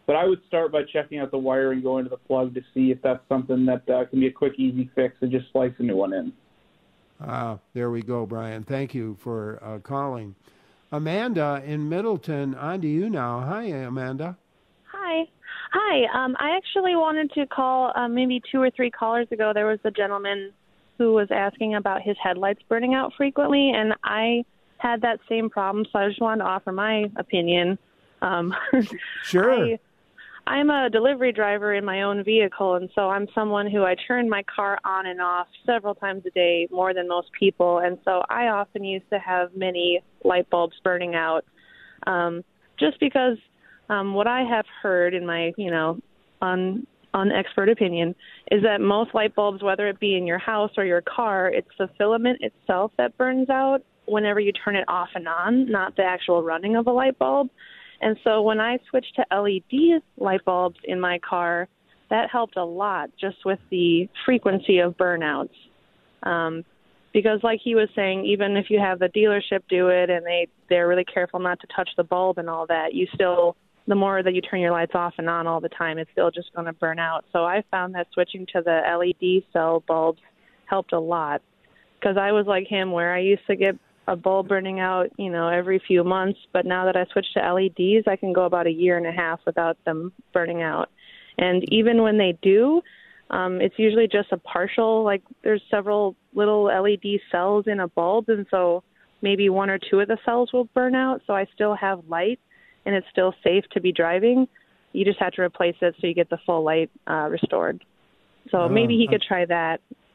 But I would start by checking out the wiring, going to the plug to see if that's something that uh, can be a quick, easy fix, and just slice a new one in. Ah, there we go, Brian. Thank you for uh, calling. Amanda in Middleton, on to you now. Hi, Amanda. Hi. Hi. Um, I actually wanted to call uh, maybe two or three callers ago. There was a gentleman who was asking about his headlights burning out frequently, and I had that same problem, so I just wanted to offer my opinion. Um, sure. I, I'm a delivery driver in my own vehicle, and so I'm someone who I turn my car on and off several times a day, more than most people, and so I often used to have many light bulbs burning out, um, just because um, what I have heard in my, you know, un, unexpert opinion is that most light bulbs, whether it be in your house or your car, it's the filament itself that burns out whenever you turn it off and on, not the actual running of a light bulb. And so when I switched to L E D light bulbs in my car, that helped a lot just with the frequency of burnouts. Um, because like he was saying, even if you have the dealership do it and they, they're really careful not to touch the bulb and all that, you still, the more that you turn your lights off and on all the time, it's still just going to burn out. So I found that switching to the L E D cell bulbs helped a lot. Because I was like him, where I used to get a bulb burning out, you know, every few months. But now that I switched to L E Ds, I can go about a year and a half without them burning out. And even when they do, um, it's usually just a partial, like there's several little L E D cells in a bulb. And so maybe one or two of the cells will burn out. So I still have light and it's still safe to be driving. You just have to replace it so you get the full light uh, restored. So Oh, maybe he uh, could try that.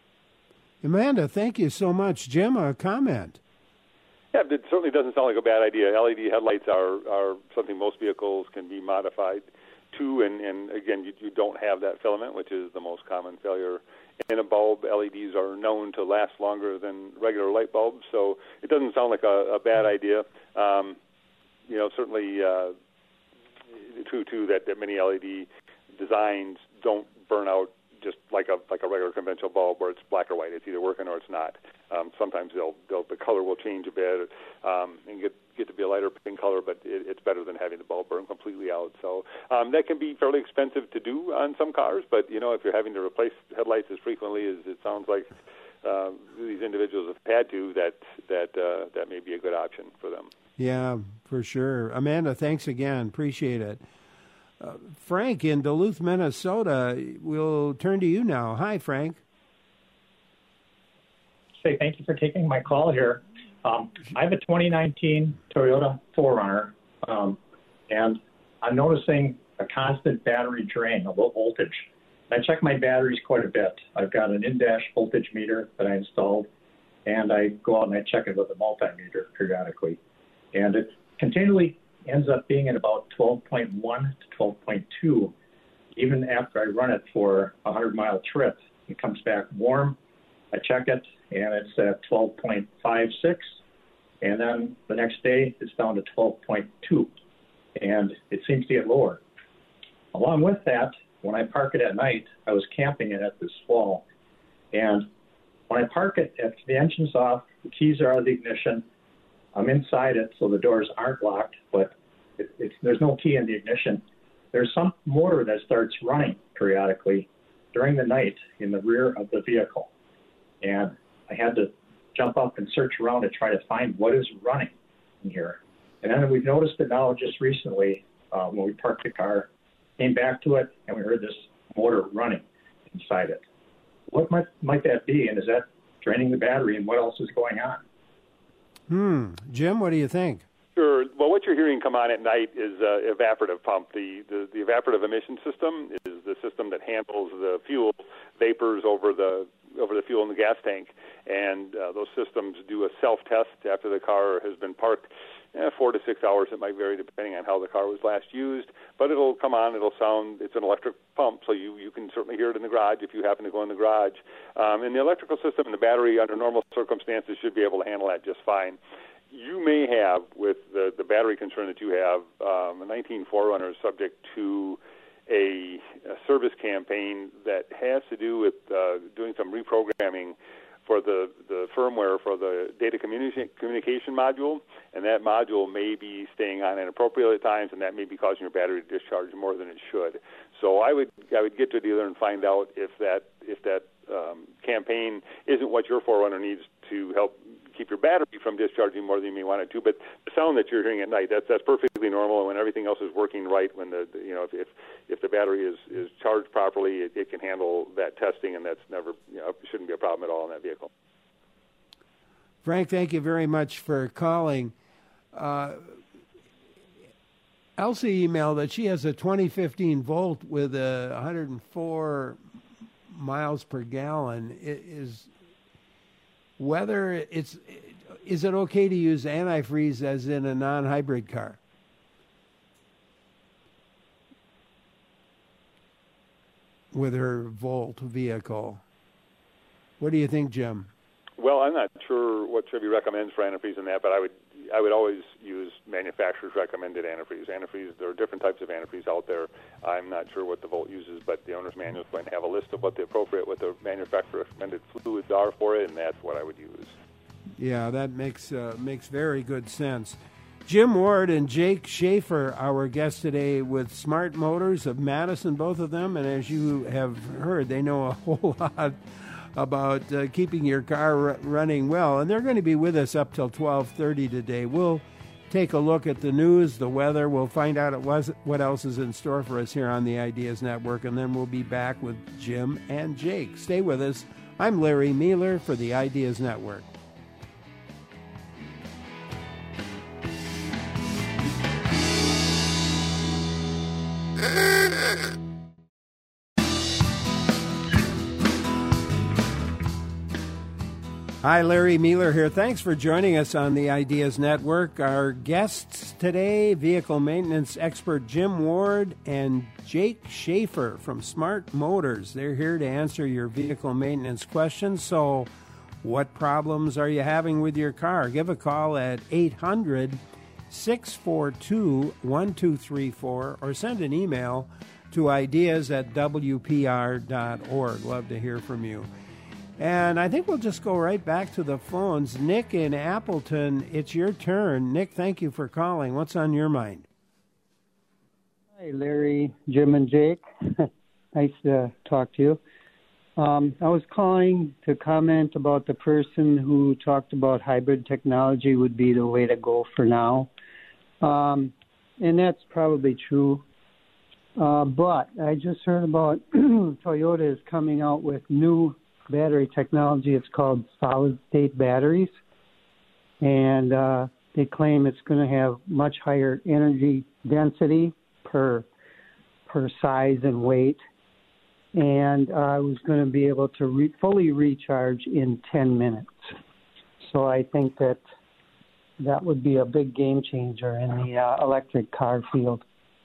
Amanda, thank you so much. Jim, a comment? Yeah, it certainly doesn't sound like a bad idea. L E D headlights are, are something most vehicles can be modified to, and, and again, you, you don't have that filament, which is the most common failure in a bulb. L E Ds are known to last longer than regular light bulbs, so it doesn't sound like a, a bad idea. Um, you know, certainly uh, true, too, that, that many L E D designs don't burn out just like a like a regular conventional bulb where it's black or white. It's either working or it's not. Um, sometimes they'll, they'll the color will change a bit um, and get get to be a lighter pink color, but it, it's better than having the bulb burn completely out. So um, that can be fairly expensive to do on some cars, but you know, if you're having to replace headlights as frequently as it sounds like uh, these individuals have had to, that that uh, that may be a good option for them. Yeah, for sure. Amanda, thanks again. Appreciate it. Uh, Frank in Duluth, Minnesota, we'll turn to you now. Hi, Frank. Say thank you for taking my call here. Um, I have a twenty nineteen Toyota four runner, um, and I'm noticing a constant battery drain, a low voltage. I check my batteries quite a bit. I've got an in-dash voltage meter that I installed, and I go out and I check it with a multimeter periodically. And it continually ends up being at about twelve point one to twelve point two. Even after I run it for a hundred-mile trip, it comes back warm. I check it, and it's at twelve point five six. And then the next day, it's down to twelve point two. And it seems to get lower. Along with that, when I park it at night, I was camping it at this fall. And when I park it, if the engine's off, the keys are out of the ignition, I'm inside it, so the doors aren't locked, but it, it's, there's no key in the ignition. There's some motor that starts running periodically during the night in the rear of the vehicle. And I had to jump up and search around to try to find what is running in here. And then we've noticed it now just recently uh, when we parked the car, came back to it, and we heard this motor running inside it. What might, might that be, and is that draining the battery, and what else is going on? Hmm. Jim, what do you think? Sure. Well, what you're hearing come on at night is uh, evaporative pump. The, the the evaporative emission system is the system that handles the fuel vapors over the over the fuel in the gas tank, and uh, those systems do a self-test after the car has been parked. Eh, four to six hours. It might vary depending on how the car was last used, but it'll come on. It'll sound. It's an electric pump, so you, you can certainly hear it in the garage if you happen to go in the garage. Um, and the electrical system and the battery, under normal circumstances, should be able to handle that just fine. You may have, with the, the battery concern that you have, um, a nineteen four runner is subject to a, a service campaign that has to do with uh, doing some reprogramming for the, the firmware for the data communi- communication module, and that module may be staying on inappropriately at times, and that may be causing your battery to discharge more than it should. So I would I would get to a dealer and find out if that if that um, campaign isn't what your four runner needs to help keep your battery from discharging more than you may want it to. But the sound that you're hearing at night, that's that's perfectly normal. And when everything else is working right, when the, the you know if, if if the battery is, is charged properly, it, it can handle that testing, and that's never you know shouldn't be a problem at all in that vehicle. Frank, thank you very much for calling. Uh, Elsie emailed that she has a twenty fifteen Volt with a one hundred four miles per gallon. It is whether it's is it okay to use antifreeze as in a non-hybrid car? With her Volt vehicle. What do you think, Jim? Well, I'm not sure what Chevy recommends for antifreeze in that, but I would I would always use manufacturer's recommended antifreeze. Antifreeze, there are different types of antifreeze out there. I'm not sure what the Volt uses, but the owner's manual is going to have a list of what the appropriate, what the manufacturer recommended fluids are for it, and that's what I would use. Yeah, that makes uh, makes very good sense. Jim Ward and Jake Schaefer, our guests today with Smart Motors of Madison, both of them, and as you have heard, they know a whole lot about uh, keeping your car r- running well, and they're going to be with us up till twelve thirty today. We'll take a look at the news, the weather. We'll find out it was, what else is in store for us here on the Ideas Network, and then we'll be back with Jim and Jake. Stay with us. I'm Larry Mueller for the Ideas Network. Hi, Larry Mueller here. Thanks for joining us on the Ideas Network. Our guests today, vehicle maintenance expert Jim Ward and Jake Schaefer from Smart Motors. They're here to answer your vehicle maintenance questions. So what problems are you having with your car? Give a call at eight hundred, six four two, one two three four or send an email to ideas at w p r dot org. Love to hear from you. And I think we'll just go right back to the phones. Nick in Appleton, it's your turn. Nick, thank you for calling. What's on your mind? Hi, Larry, Jim, and Jake. Nice to talk to you. Um, I was calling to comment about the person who talked about hybrid technology would be the way to go for now. Um, and that's probably true. Uh, but I just heard about Toyota is coming out with new battery technology. It's called solid-state batteries, and uh, they claim it's going to have much higher energy density per per size and weight, and I was going to be able to re- fully recharge in ten minutes. So I think that that would be a big game changer in the uh, electric car field.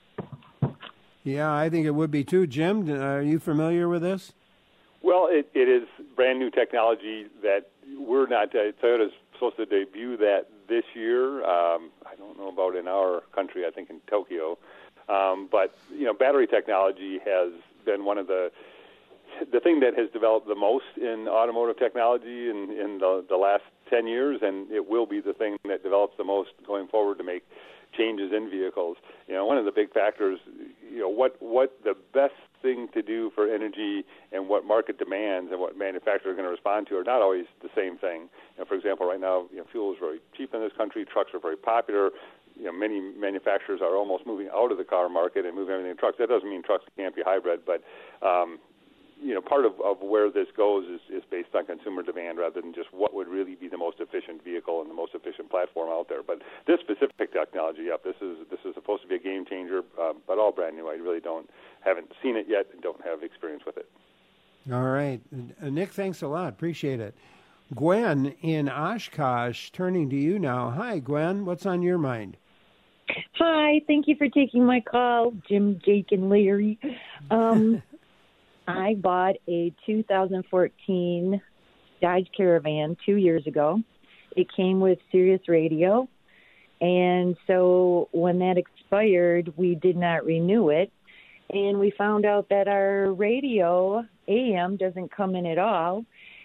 Yeah, I think it would be too. Jim, are you familiar with this? Well, it, it is brand new technology that we're not, uh, Toyota's supposed to debut that this year. Um, I don't know about in our country, I think in Tokyo. Um, but, you know, battery technology has been one of the, the thing that has developed the most in automotive technology in, in the, the last ten years, and it will be the thing that develops the most going forward to make changes in vehicles. You know, one of the big factors, you know, what, what the best thing to do for energy and what market demands and what manufacturers are going to respond to are not always the same thing. You know, for example, right now, you know, fuel is very cheap in this country. Trucks are very popular. You know, many manufacturers are almost moving out of the car market and moving everything to trucks. That doesn't mean trucks can't be hybrid, but um, you know, part of, of where this goes is, is based on consumer demand rather than just what would really be the most efficient vehicle and the most efficient platform out there. But this specific technology, yep, this is this is supposed to be a game changer, uh, but all brand new. I really don't haven't seen it yet and don't have experience with it. All right, uh, Nick, thanks a lot. Appreciate it. Gwen in Oshkosh, turning to you now. Hi, Gwen. What's on your mind? Hi, thank you for taking my call, Jim, Jake, and Larry. Um, I bought a two thousand fourteen Dodge Caravan two years ago. It came with Sirius Radio, and so when that expired, we did not renew it, and we found out that our radio A M doesn't come in at all,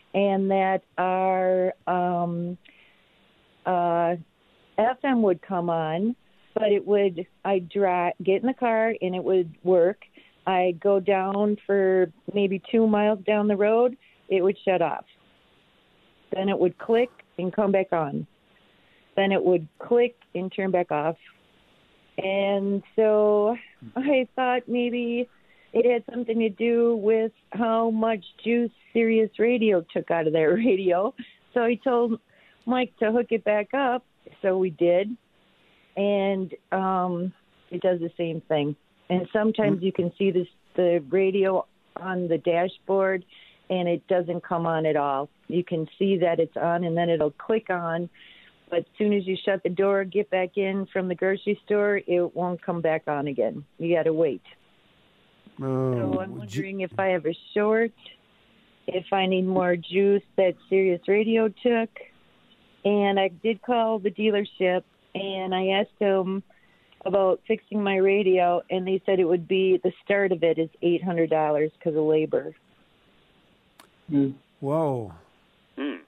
and that our um, uh, F M would come on, but it would, I'd dri- get in the car and it would work. I'd go down for maybe two miles down the road, it would shut off. Then it would click and come back on. Then it would click and turn back off. And so I thought maybe it had something to do with how much juice Sirius Radio took out of their radio. So I told Mike to hook it back up. So we did. And um, it does the same thing. And sometimes you can see this, the radio on the dashboard, and it doesn't come on at all. You can see that it's on, and then it'll click on. But as soon as you shut the door, get back in from the grocery store, it won't come back on again. You got to wait. Oh, so I'm wondering if I have a short, if I need more juice that Sirius Radio took. And I did call the dealership, and I asked them about fixing my radio, and they said it would be, the start of it is eight hundred dollars because of labor. Mm. Whoa. Hmm.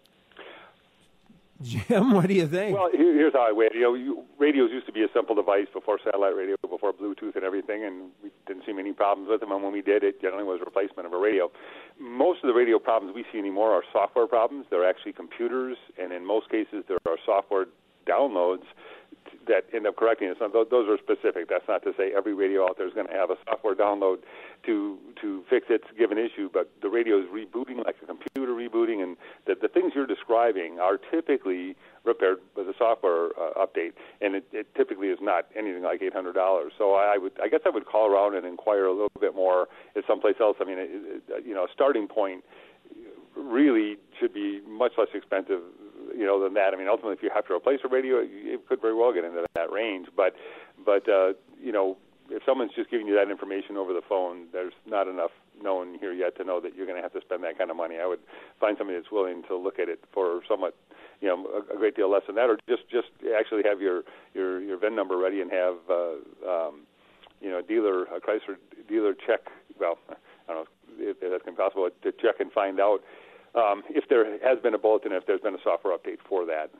Jim, what do you think? Well, here, here's how I weigh it. You know, you, radios used to be a simple device before satellite radio, before Bluetooth and everything, and we didn't see many problems with them. And when we did, it generally was a replacement of a radio. Most of the radio problems we see anymore are software problems. They're actually computers, and in most cases, there are software downloads that end up correcting it. So those are specific. That's not to say every radio out there is going to have a software download to to fix its given issue, but the radio is rebooting like a computer rebooting, and the, the things you're describing are typically repaired with a software uh, update, and it, it typically is not anything like eight hundred dollars. So I would, I guess I would call around and inquire a little bit more at someplace else. I mean, it, it, you know, a starting point really should be much less expensive, you know, than that. I mean, ultimately, if you have to replace a radio, it could very well get into that range. But, but uh, you know, if someone's just giving you that information over the phone, there's not enough known here yet to know that you're going to have to spend that kind of money. I would find somebody that's willing to look at it for somewhat, you know, a, a great deal less than that, or just, just actually have your, your, your V I N number ready and have, uh, um, you know, a dealer, a Chrysler dealer check. Well, I don't know if that's possible to check and find out Um, if there has been a bulletin, if there's been a software update for that.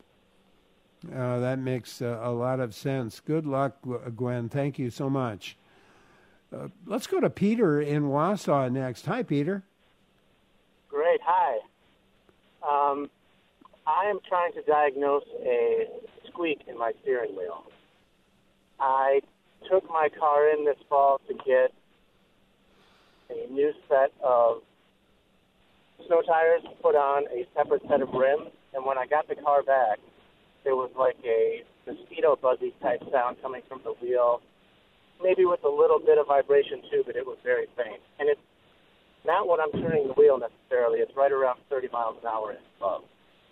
Uh, that makes uh, a lot of sense. Good luck, Gwen. Thank you so much. Uh, let's go to Peter in Wausau next. Hi, Peter. Great. Hi. Um, I am trying to diagnose a squeak in my steering wheel. I took my car in this fall to get a new set of snow tires, put on a separate set of rims, and when I got the car back, there was like a mosquito buzzy type sound coming from the wheel, maybe with a little bit of vibration too, but it was very faint. And it's not when I'm turning the wheel necessarily. It's right around thirty miles an hour and above.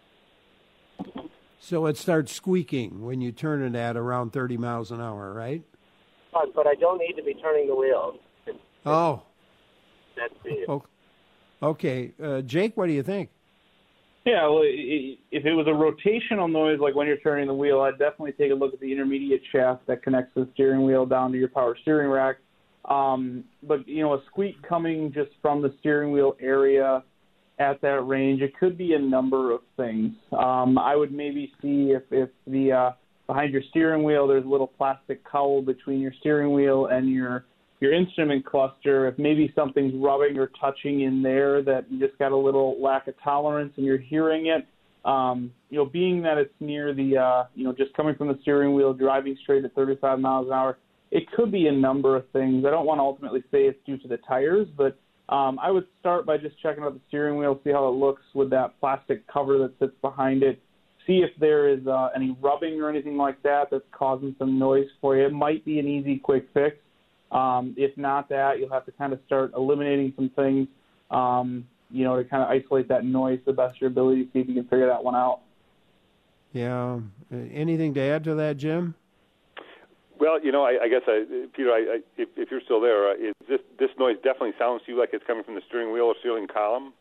So it starts squeaking when you turn it at around thirty miles an hour, right? But, but I don't need to be turning the wheel. It's, oh. That's the oh. Okay. Uh, Jake, what do you think? Yeah, well, if it was a rotational noise, like when you're turning the wheel, I'd definitely take a look at the intermediate shaft that connects the steering wheel down to your power steering rack. Um, but, you know, a squeak coming just from the steering wheel area at that range, it could be a number of things. Um, I would maybe see if, if the uh, behind your steering wheel, there's a little plastic cowl between your steering wheel and your your instrument cluster, if maybe something's rubbing or touching in there that you just got a little lack of tolerance and you're hearing it, um, you know, being that it's near the, uh, you know, just coming from the steering wheel, driving straight at thirty-five miles an hour, it could be a number of things. I don't want to ultimately say it's due to the tires, but um, I would start by just checking out the steering wheel, see how it looks with that plastic cover that sits behind it, see if there is uh, any rubbing or anything like that that's causing some noise for you. It might be an easy, quick fix. Um, if not that, you'll have to kind of start eliminating some things, um, you know, to kind of isolate that noise to the best of your ability, see if you can figure that one out. Yeah. Uh, anything to add to that, Jim? Well, you know, I, I guess, I, Peter, I, I, if, if you're still there, uh, is this, this noise definitely sounds to you like it's coming from the steering wheel or steering column?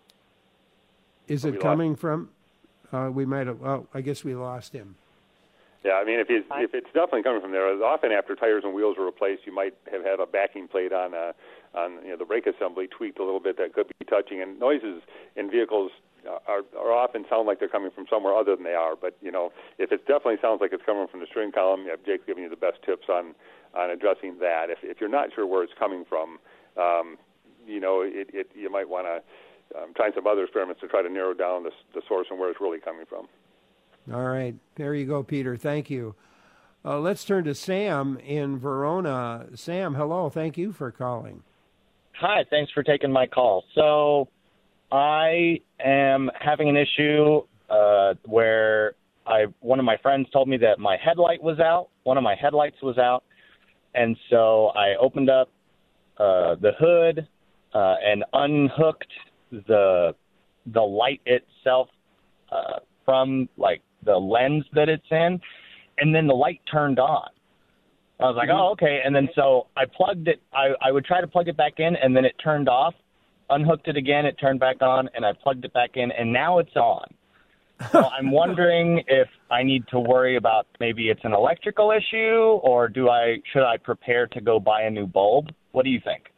Is it coming from? Uh, we might have. Well, I guess we lost him. Yeah, I mean, if it's, if it's definitely coming from there, often after tires and wheels are replaced, you might have had a backing plate on uh, on you know the brake assembly tweaked a little bit that could be touching. And noises in vehicles are, are often sound like they're coming from somewhere other than they are. But you know, if it definitely sounds like it's coming from the steering column, yeah, Jake's giving you the best tips on on addressing that. If if you're not sure where it's coming from, um, you know, it, it you might want to um, try some other experiments to try to narrow down the, the source and where it's really coming from. All right. There you go, Peter. Thank you. Uh, let's turn to Sam in Verona. Sam, hello. Thank you for calling. Hi. Thanks for taking my call. So I am having an issue uh, where I one of my friends told me that my headlight was out. One of my headlights was out. And so I opened up uh, the hood uh, and unhooked the the light itself uh, from, like, the lens that it's in, and then the light turned on. I was like, mm-hmm. oh, okay. And then so I plugged it. I, I would try to plug it back in, and then it turned off. Unhooked it again, it turned back on, and I plugged it back in, and now it's on. So I'm wondering if I need to worry about maybe it's an electrical issue, or do I should I prepare to go buy a new bulb? What do you think?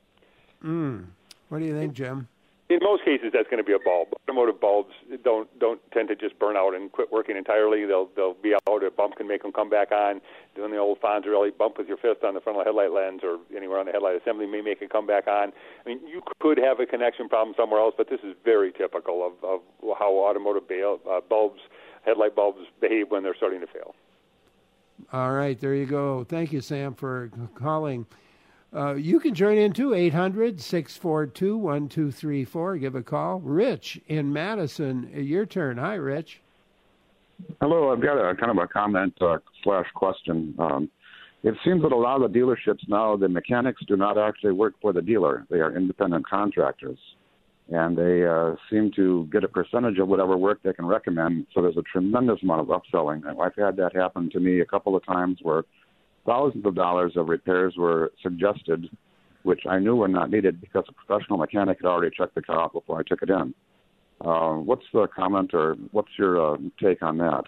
Mm. What do you think, Jim? In most cases, that's going to be a bulb. Automotive bulbs don't don't tend to just burn out and quit working entirely. They'll they'll be out. A bump can make them come back on. Doing the old Fonzarelli bump with your fist on the front of the headlight lens or anywhere on the headlight assembly may make it come back on. I mean, you could have a connection problem somewhere else, but this is very typical of, of how automotive bail, uh, bulbs, headlight bulbs behave when they're starting to fail. All right, there you go. Thank you, Sam, for calling. Uh, you can join in too, eight hundred, six four two, one two three four. Give a call. Rich in Madison, your turn. Hi, Rich. Hello, I've got a kind of a comment uh, slash question. Um, it seems that a lot of the dealerships now, the mechanics do not actually work for the dealer. They are independent contractors, and they uh, seem to get a percentage of whatever work they can recommend, so there's a tremendous amount of upselling. And I've had that happen to me a couple of times where thousands of dollars of repairs were suggested, which I knew were not needed because a professional mechanic had already checked the car out before I took it in. Uh, what's the comment, or what's your uh, take on that?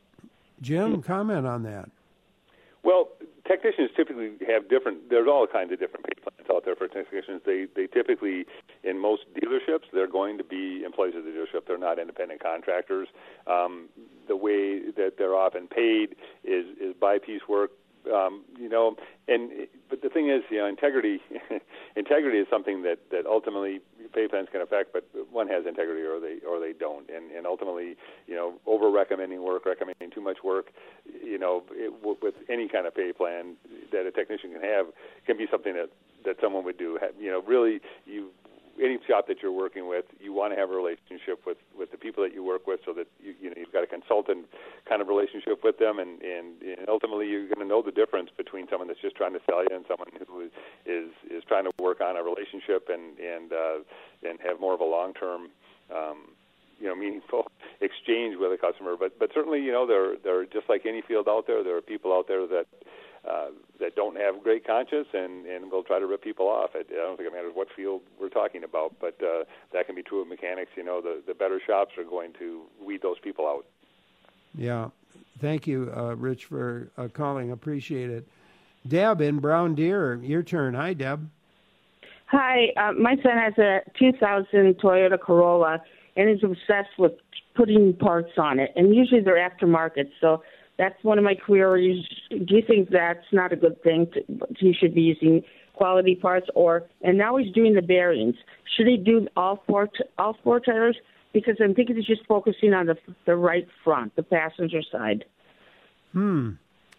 Jim, comment on that. Well, technicians typically have different, there's all kinds of different pay plans out there for technicians. They they typically, in most dealerships, they're going to be employees of the dealership. They're not independent contractors. Um, the way that they're often paid is, is by piece work. Um, you know, and but the thing is, you know, integrity, integrity is something that, that ultimately pay plans can affect. But one has integrity, or they or they don't. And, and ultimately, you know, over recommending work, recommending too much work, you know, it, with any kind of pay plan that a technician can have, can be something that, that someone would do. You know, really, you. Any shop that you're working with, you want to have a relationship with, with the people that you work with, so that you, you know you've got a consultant kind of relationship with them, and, and, and ultimately you're going to know the difference between someone that's just trying to sell you and someone who is is, is trying to work on a relationship and and uh, and have more of a long term, um, you know, meaningful exchange with a customer. But but certainly, you know, there there just like any field out there, there are people out there that. Uh, that don't have great conscience and, and will try to rip people off. I, I don't think it matters what field we're talking about, but uh, that can be true of mechanics. You know, the, the better shops are going to weed those people out. Yeah. Thank you, uh, Rich, for uh, calling. Appreciate it. Deb in Brown Deer, your turn. Hi, Deb. Hi. Uh, my son has a two thousand Toyota Corolla and is obsessed with putting parts on it, and usually they're aftermarket, so that's one of my queries. Do you think that's not a good thing? To, he should be using quality parts, or and now he's doing the bearings. Should he do all four all four tires? Because I'm thinking he's just focusing on the the right front, the passenger side. Hmm.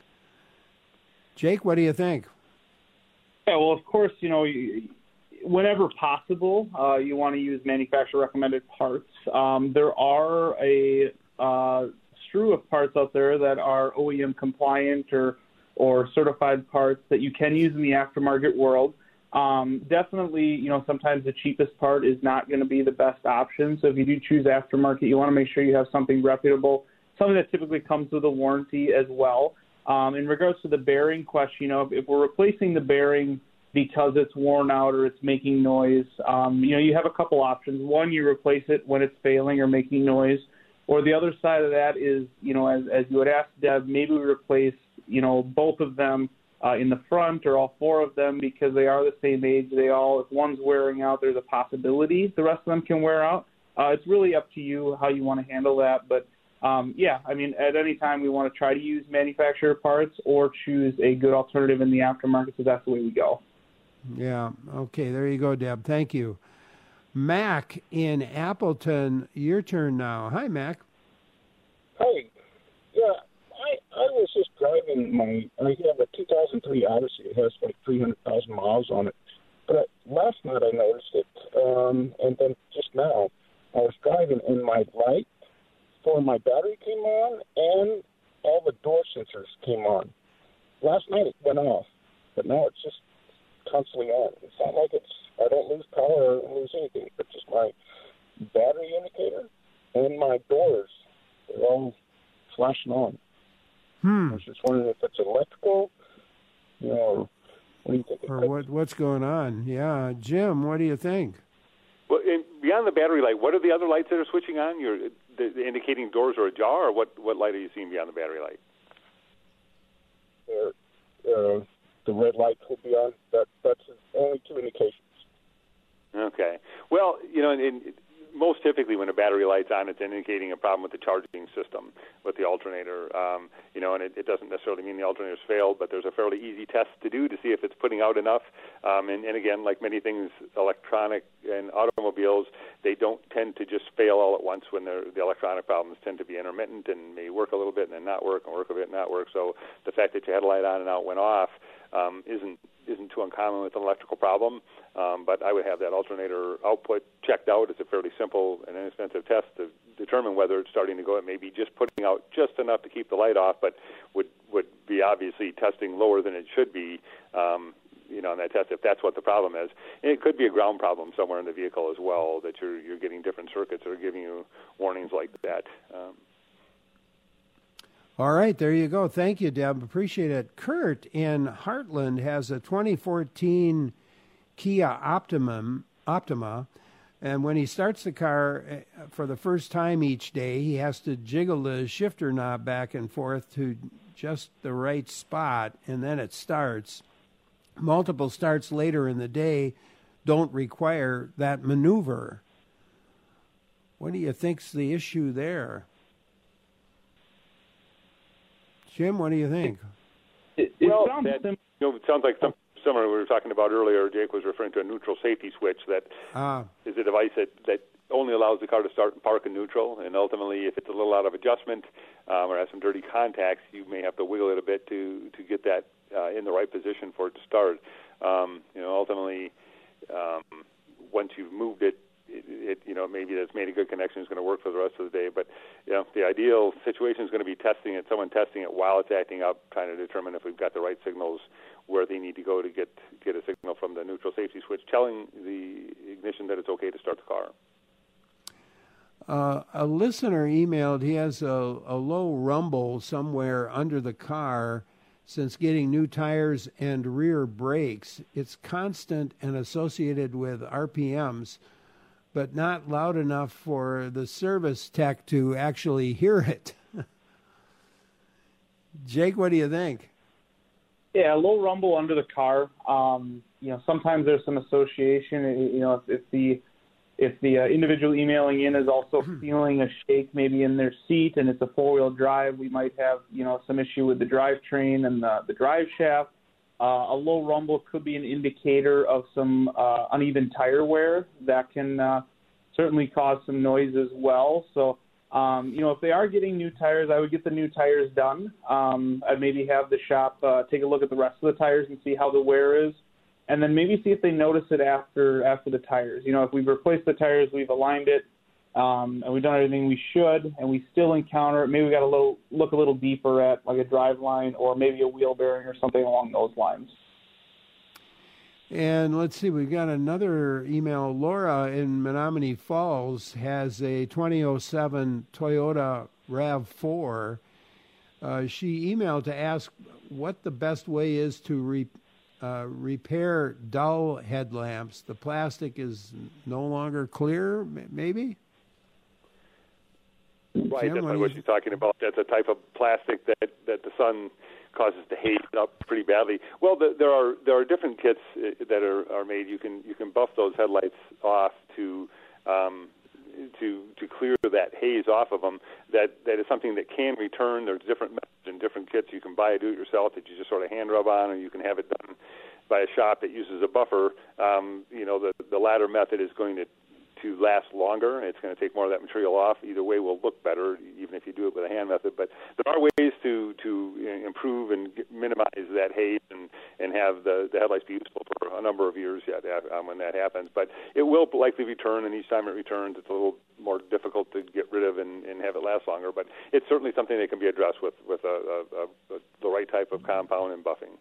Jake, what do you think? Yeah, well, of course, you know, whenever possible, uh, you want to use manufacturer recommended parts. Um, there are a uh, slew of parts out there that are O E M compliant or or certified parts that you can use in the aftermarket world. Um, definitely, you know, sometimes the cheapest part is not going to be the best option. So if you do choose aftermarket, you want to make sure you have something reputable, something that typically comes with a warranty as well. Um, in regards to the bearing question, you know, if, if we're replacing the bearing because it's worn out or it's making noise, um, you know, you have a couple options. One, you replace it when it's failing or making noise, Or the other side of that is, you know, as, as you would ask Deb, maybe we replace, you know, both of them uh, in the front or all four of them because they are the same age. They all, if one's wearing out, there's a possibility the rest of them can wear out. Uh, it's really up to you how you want to handle that. But, um, yeah, I mean, at any time we want to try to use manufacturer parts or choose a good alternative in the aftermarket, so that's the way we go. Yeah, okay, there you go, Deb. Thank you. Mac in Appleton, your turn now. Hi, Mac. Hi. Yeah, I, I was just driving my, I have a two thousand three Odyssey. It has like three hundred thousand miles on it. But last night I noticed it, um, and then just now I was driving and my light for my battery came on and all the door sensors came on. Last night it went off, but now it's just constantly on. It's not like it's, I don't lose power or lose anything, but just my battery indicator and my doors, they're all flashing on. Hmm. I was just wondering if it's electrical, you know, or what do you think? Or what, what's going on? Yeah. Jim, what do you think? Well, in, beyond the battery light, what are the other lights that are switching on? You're the, the indicating doors are ajar, or what, what light are you seeing beyond the battery light? Uh, uh, the red light will be on. That, that's only two indications. Okay. Well, you know, in, in, most typically when a battery light's on, it's indicating a problem with the charging system, with the alternator. Um, you know, and it, it doesn't necessarily mean the alternator's failed, but there's a fairly easy test to do to see if it's putting out enough. Um, and, and again, like many things electronic and automobiles, they don't tend to just fail all at once when the electronic problems tend to be intermittent and may work a little bit and then not work and work a bit and not work. So the fact that you had a light on and out went off um, isn't isn't too uncommon with an electrical problem, um, but I would have that alternator output checked out. It's a fairly simple and inexpensive test to determine whether it's starting to go. It may be just putting out just enough to keep the light off, but would would be obviously testing lower than it should be, um, you know, on that test if that's what the problem is. And it could be a ground problem somewhere in the vehicle as well, that you're you're getting different circuits that are giving you warnings like that. Um, All right, there you go. Thank you, Deb. Appreciate it. Kurt in Heartland has a twenty fourteen Kia Optimum, Optima, and when he starts the car for the first time each day, he has to jiggle the shifter knob back and forth to just the right spot, and then it starts. Multiple starts later in the day don't require that maneuver. What do you think's the issue there? Jim, what do you think? It, it well, sounds that, you know, it sounds like some, similar we were talking about earlier. Jake was referring to a neutral safety switch that ah. is a device that, that only allows the car to start and park in neutral. And ultimately, if it's a little out of adjustment um, or has some dirty contacts, you may have to wiggle it a bit to, to get that uh, in the right position for it to start. Um, you know, ultimately, um, once you've moved it, It, it, you know, maybe that's made a good connection is going to work for the rest of the day. But, you know, the ideal situation is going to be testing it, someone testing it while it's acting up, trying to determine if we've got the right signals where they need to go to get get a signal from the neutral safety switch, telling the ignition that it's okay to start the car. Uh, a listener emailed, he has a, a low rumble somewhere under the car since getting new tires and rear brakes. It's constant and associated with R P Ms, but not loud enough for the service tech to actually hear it. Jake, what do you think? Yeah, a low rumble under the car. Um, you know, sometimes there's some association. You know, if, if the if the uh, individual emailing in is also feeling a shake maybe in their seat and it's a four-wheel drive, we might have, you know, some issue with the drivetrain and the, the drive shaft. Uh, a low rumble could be an indicator of some uh, uneven tire wear that can uh, certainly cause some noise as well. So, um, you know, if they are getting new tires, I would get the new tires done. Um, I'd maybe have the shop uh, take a look at the rest of the tires and see how the wear is, and then maybe see if they notice it after after the tires. You know, if we've replaced the tires, we've aligned it, Um, and we've done everything we should, and we still encounter it. Maybe we got to look, look a little deeper at like a drive line or maybe a wheel bearing or something along those lines. And let's see, we've got another email. Laura in Menominee Falls has a twenty oh seven Toyota RAV four. Uh, she emailed to ask what the best way is to re, uh, repair dull headlamps. The plastic is no longer clear, maybe? Right, Jim, that's what what do you- she's talking about. That's a type of plastic that, that the sun causes to haze up pretty badly. Well, the, there are there are different kits uh, that are, are made. You can you can buff those headlights off to um, to to clear that haze off of them. That that is something that can return. There's different methods and different kits. You can buy a do-it-yourself that you just sort of hand rub on, or you can have it done by a shop that uses a buffer. Um, you know, the the latter method is going to to last longer. It's going to take more of that material off. Either way will look better, even if you do it with a hand method. But there are ways to to improve and minimize that haze and, and have the, the headlights be useful for a number of years yet um, when that happens. But it will likely return, and each time it returns, it's a little more difficult to get rid of and, and have it last longer. But it's certainly something that can be addressed with, with a, a, a, the right type of compound and buffing.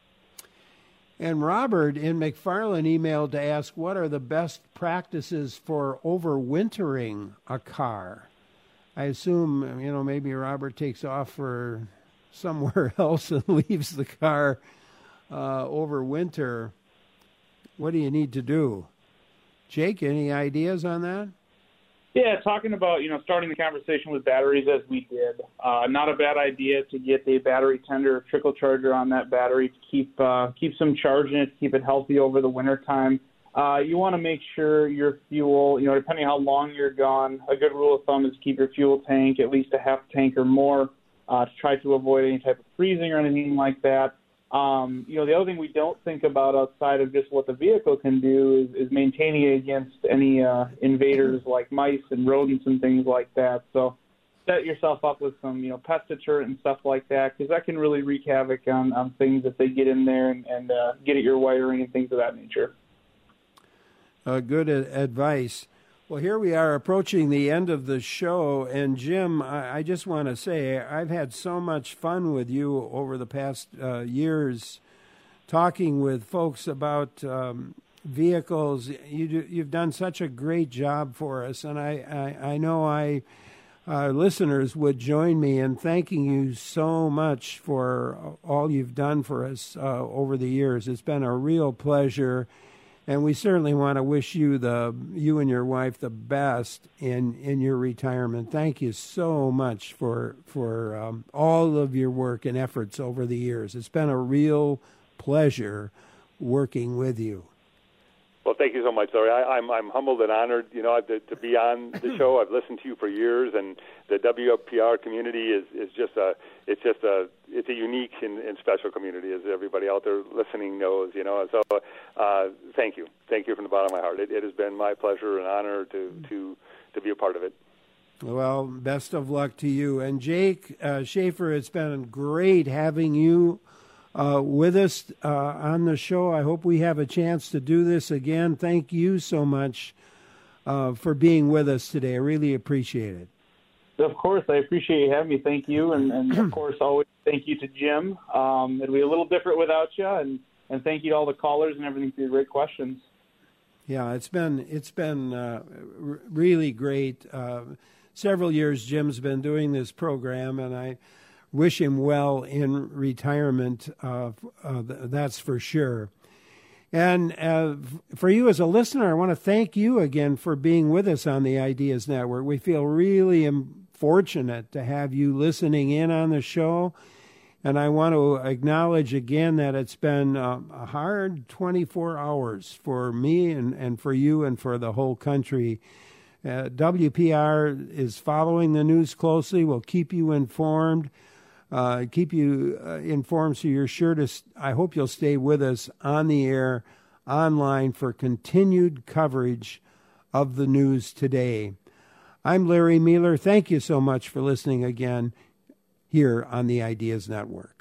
And Robert in McFarland emailed to ask, what are the best practices for overwintering a car? I assume, you know, maybe Robert takes off for somewhere else and leaves the car uh, over winter. What do you need to do? Jake, any ideas on that? Yeah, talking about, you know, starting the conversation with batteries as we did. Uh, not a bad idea to get a battery tender or trickle charger on that battery to keep uh, keep some charge in it, to keep it healthy over the winter time. Uh, you want to make sure your fuel, you know, depending on how long you're gone, a good rule of thumb is keep your fuel tank at least a half tank or more uh, to try to avoid any type of freezing or anything like that. Um, you know, the other thing we don't think about outside of just what the vehicle can do is, is maintaining it against any uh, invaders like mice and rodents and things like that. So set yourself up with some, you know, pest deterrent and stuff like that, because that can really wreak havoc on, on things if they get in there and, and uh, get at your wiring and things of that nature. Uh, good a- advice. Well, here we are approaching the end of the show, and Jim, I, I just want to say I've had so much fun with you over the past uh, years, talking with folks about um, vehicles. You do, you've done such a great job for us, and I, I, I know I uh, listeners would join me in thanking you so much for all you've done for us uh, over the years. It's been a real pleasure. And we certainly want to wish you the you and your wife the best in, in your retirement. Thank you so much for for um, all of your work and efforts over the years. It's been a real pleasure working with you. Well, thank you so much, Larry. I, I'm I'm humbled and honored, you know, to, to be on the show. I've listened to you for years, and the W F P R community is, is just a it's just a it's a unique and, and special community, as everybody out there listening knows. You know, so uh, thank you, thank you from the bottom of my heart. It, it has been my pleasure and honor to to to be a part of it. Well, best of luck to you. And Jake uh, Schaefer, it's been great having you Uh, with us uh, on the show. I hope we have a chance to do this again. Thank you so much uh, for being with us today. I really appreciate it. Of course, I appreciate you having me. Thank you. And, and of course, always thank you to Jim. Um, it'll be a little different without you. And, and thank you to all the callers and everything for your great questions. Yeah, it's been, it's been uh, r- really great. Uh, several years Jim's been doing this program, and I wish him well in retirement, uh, uh, that's for sure. And uh, for you as a listener, I want to thank you again for being with us on the Ideas Network. We feel really fortunate to have you listening in on the show. And I want to acknowledge again that it's been uh, a hard twenty-four hours for me and, and for you and for the whole country. Uh, W P R is following the news closely. We'll keep you informed. Uh, keep you uh, informed, so you're sure to, I hope you'll stay with us on the air, online, for continued coverage of the news today. I'm Larry Mueller. Thank you so much for listening again here on the Ideas Network.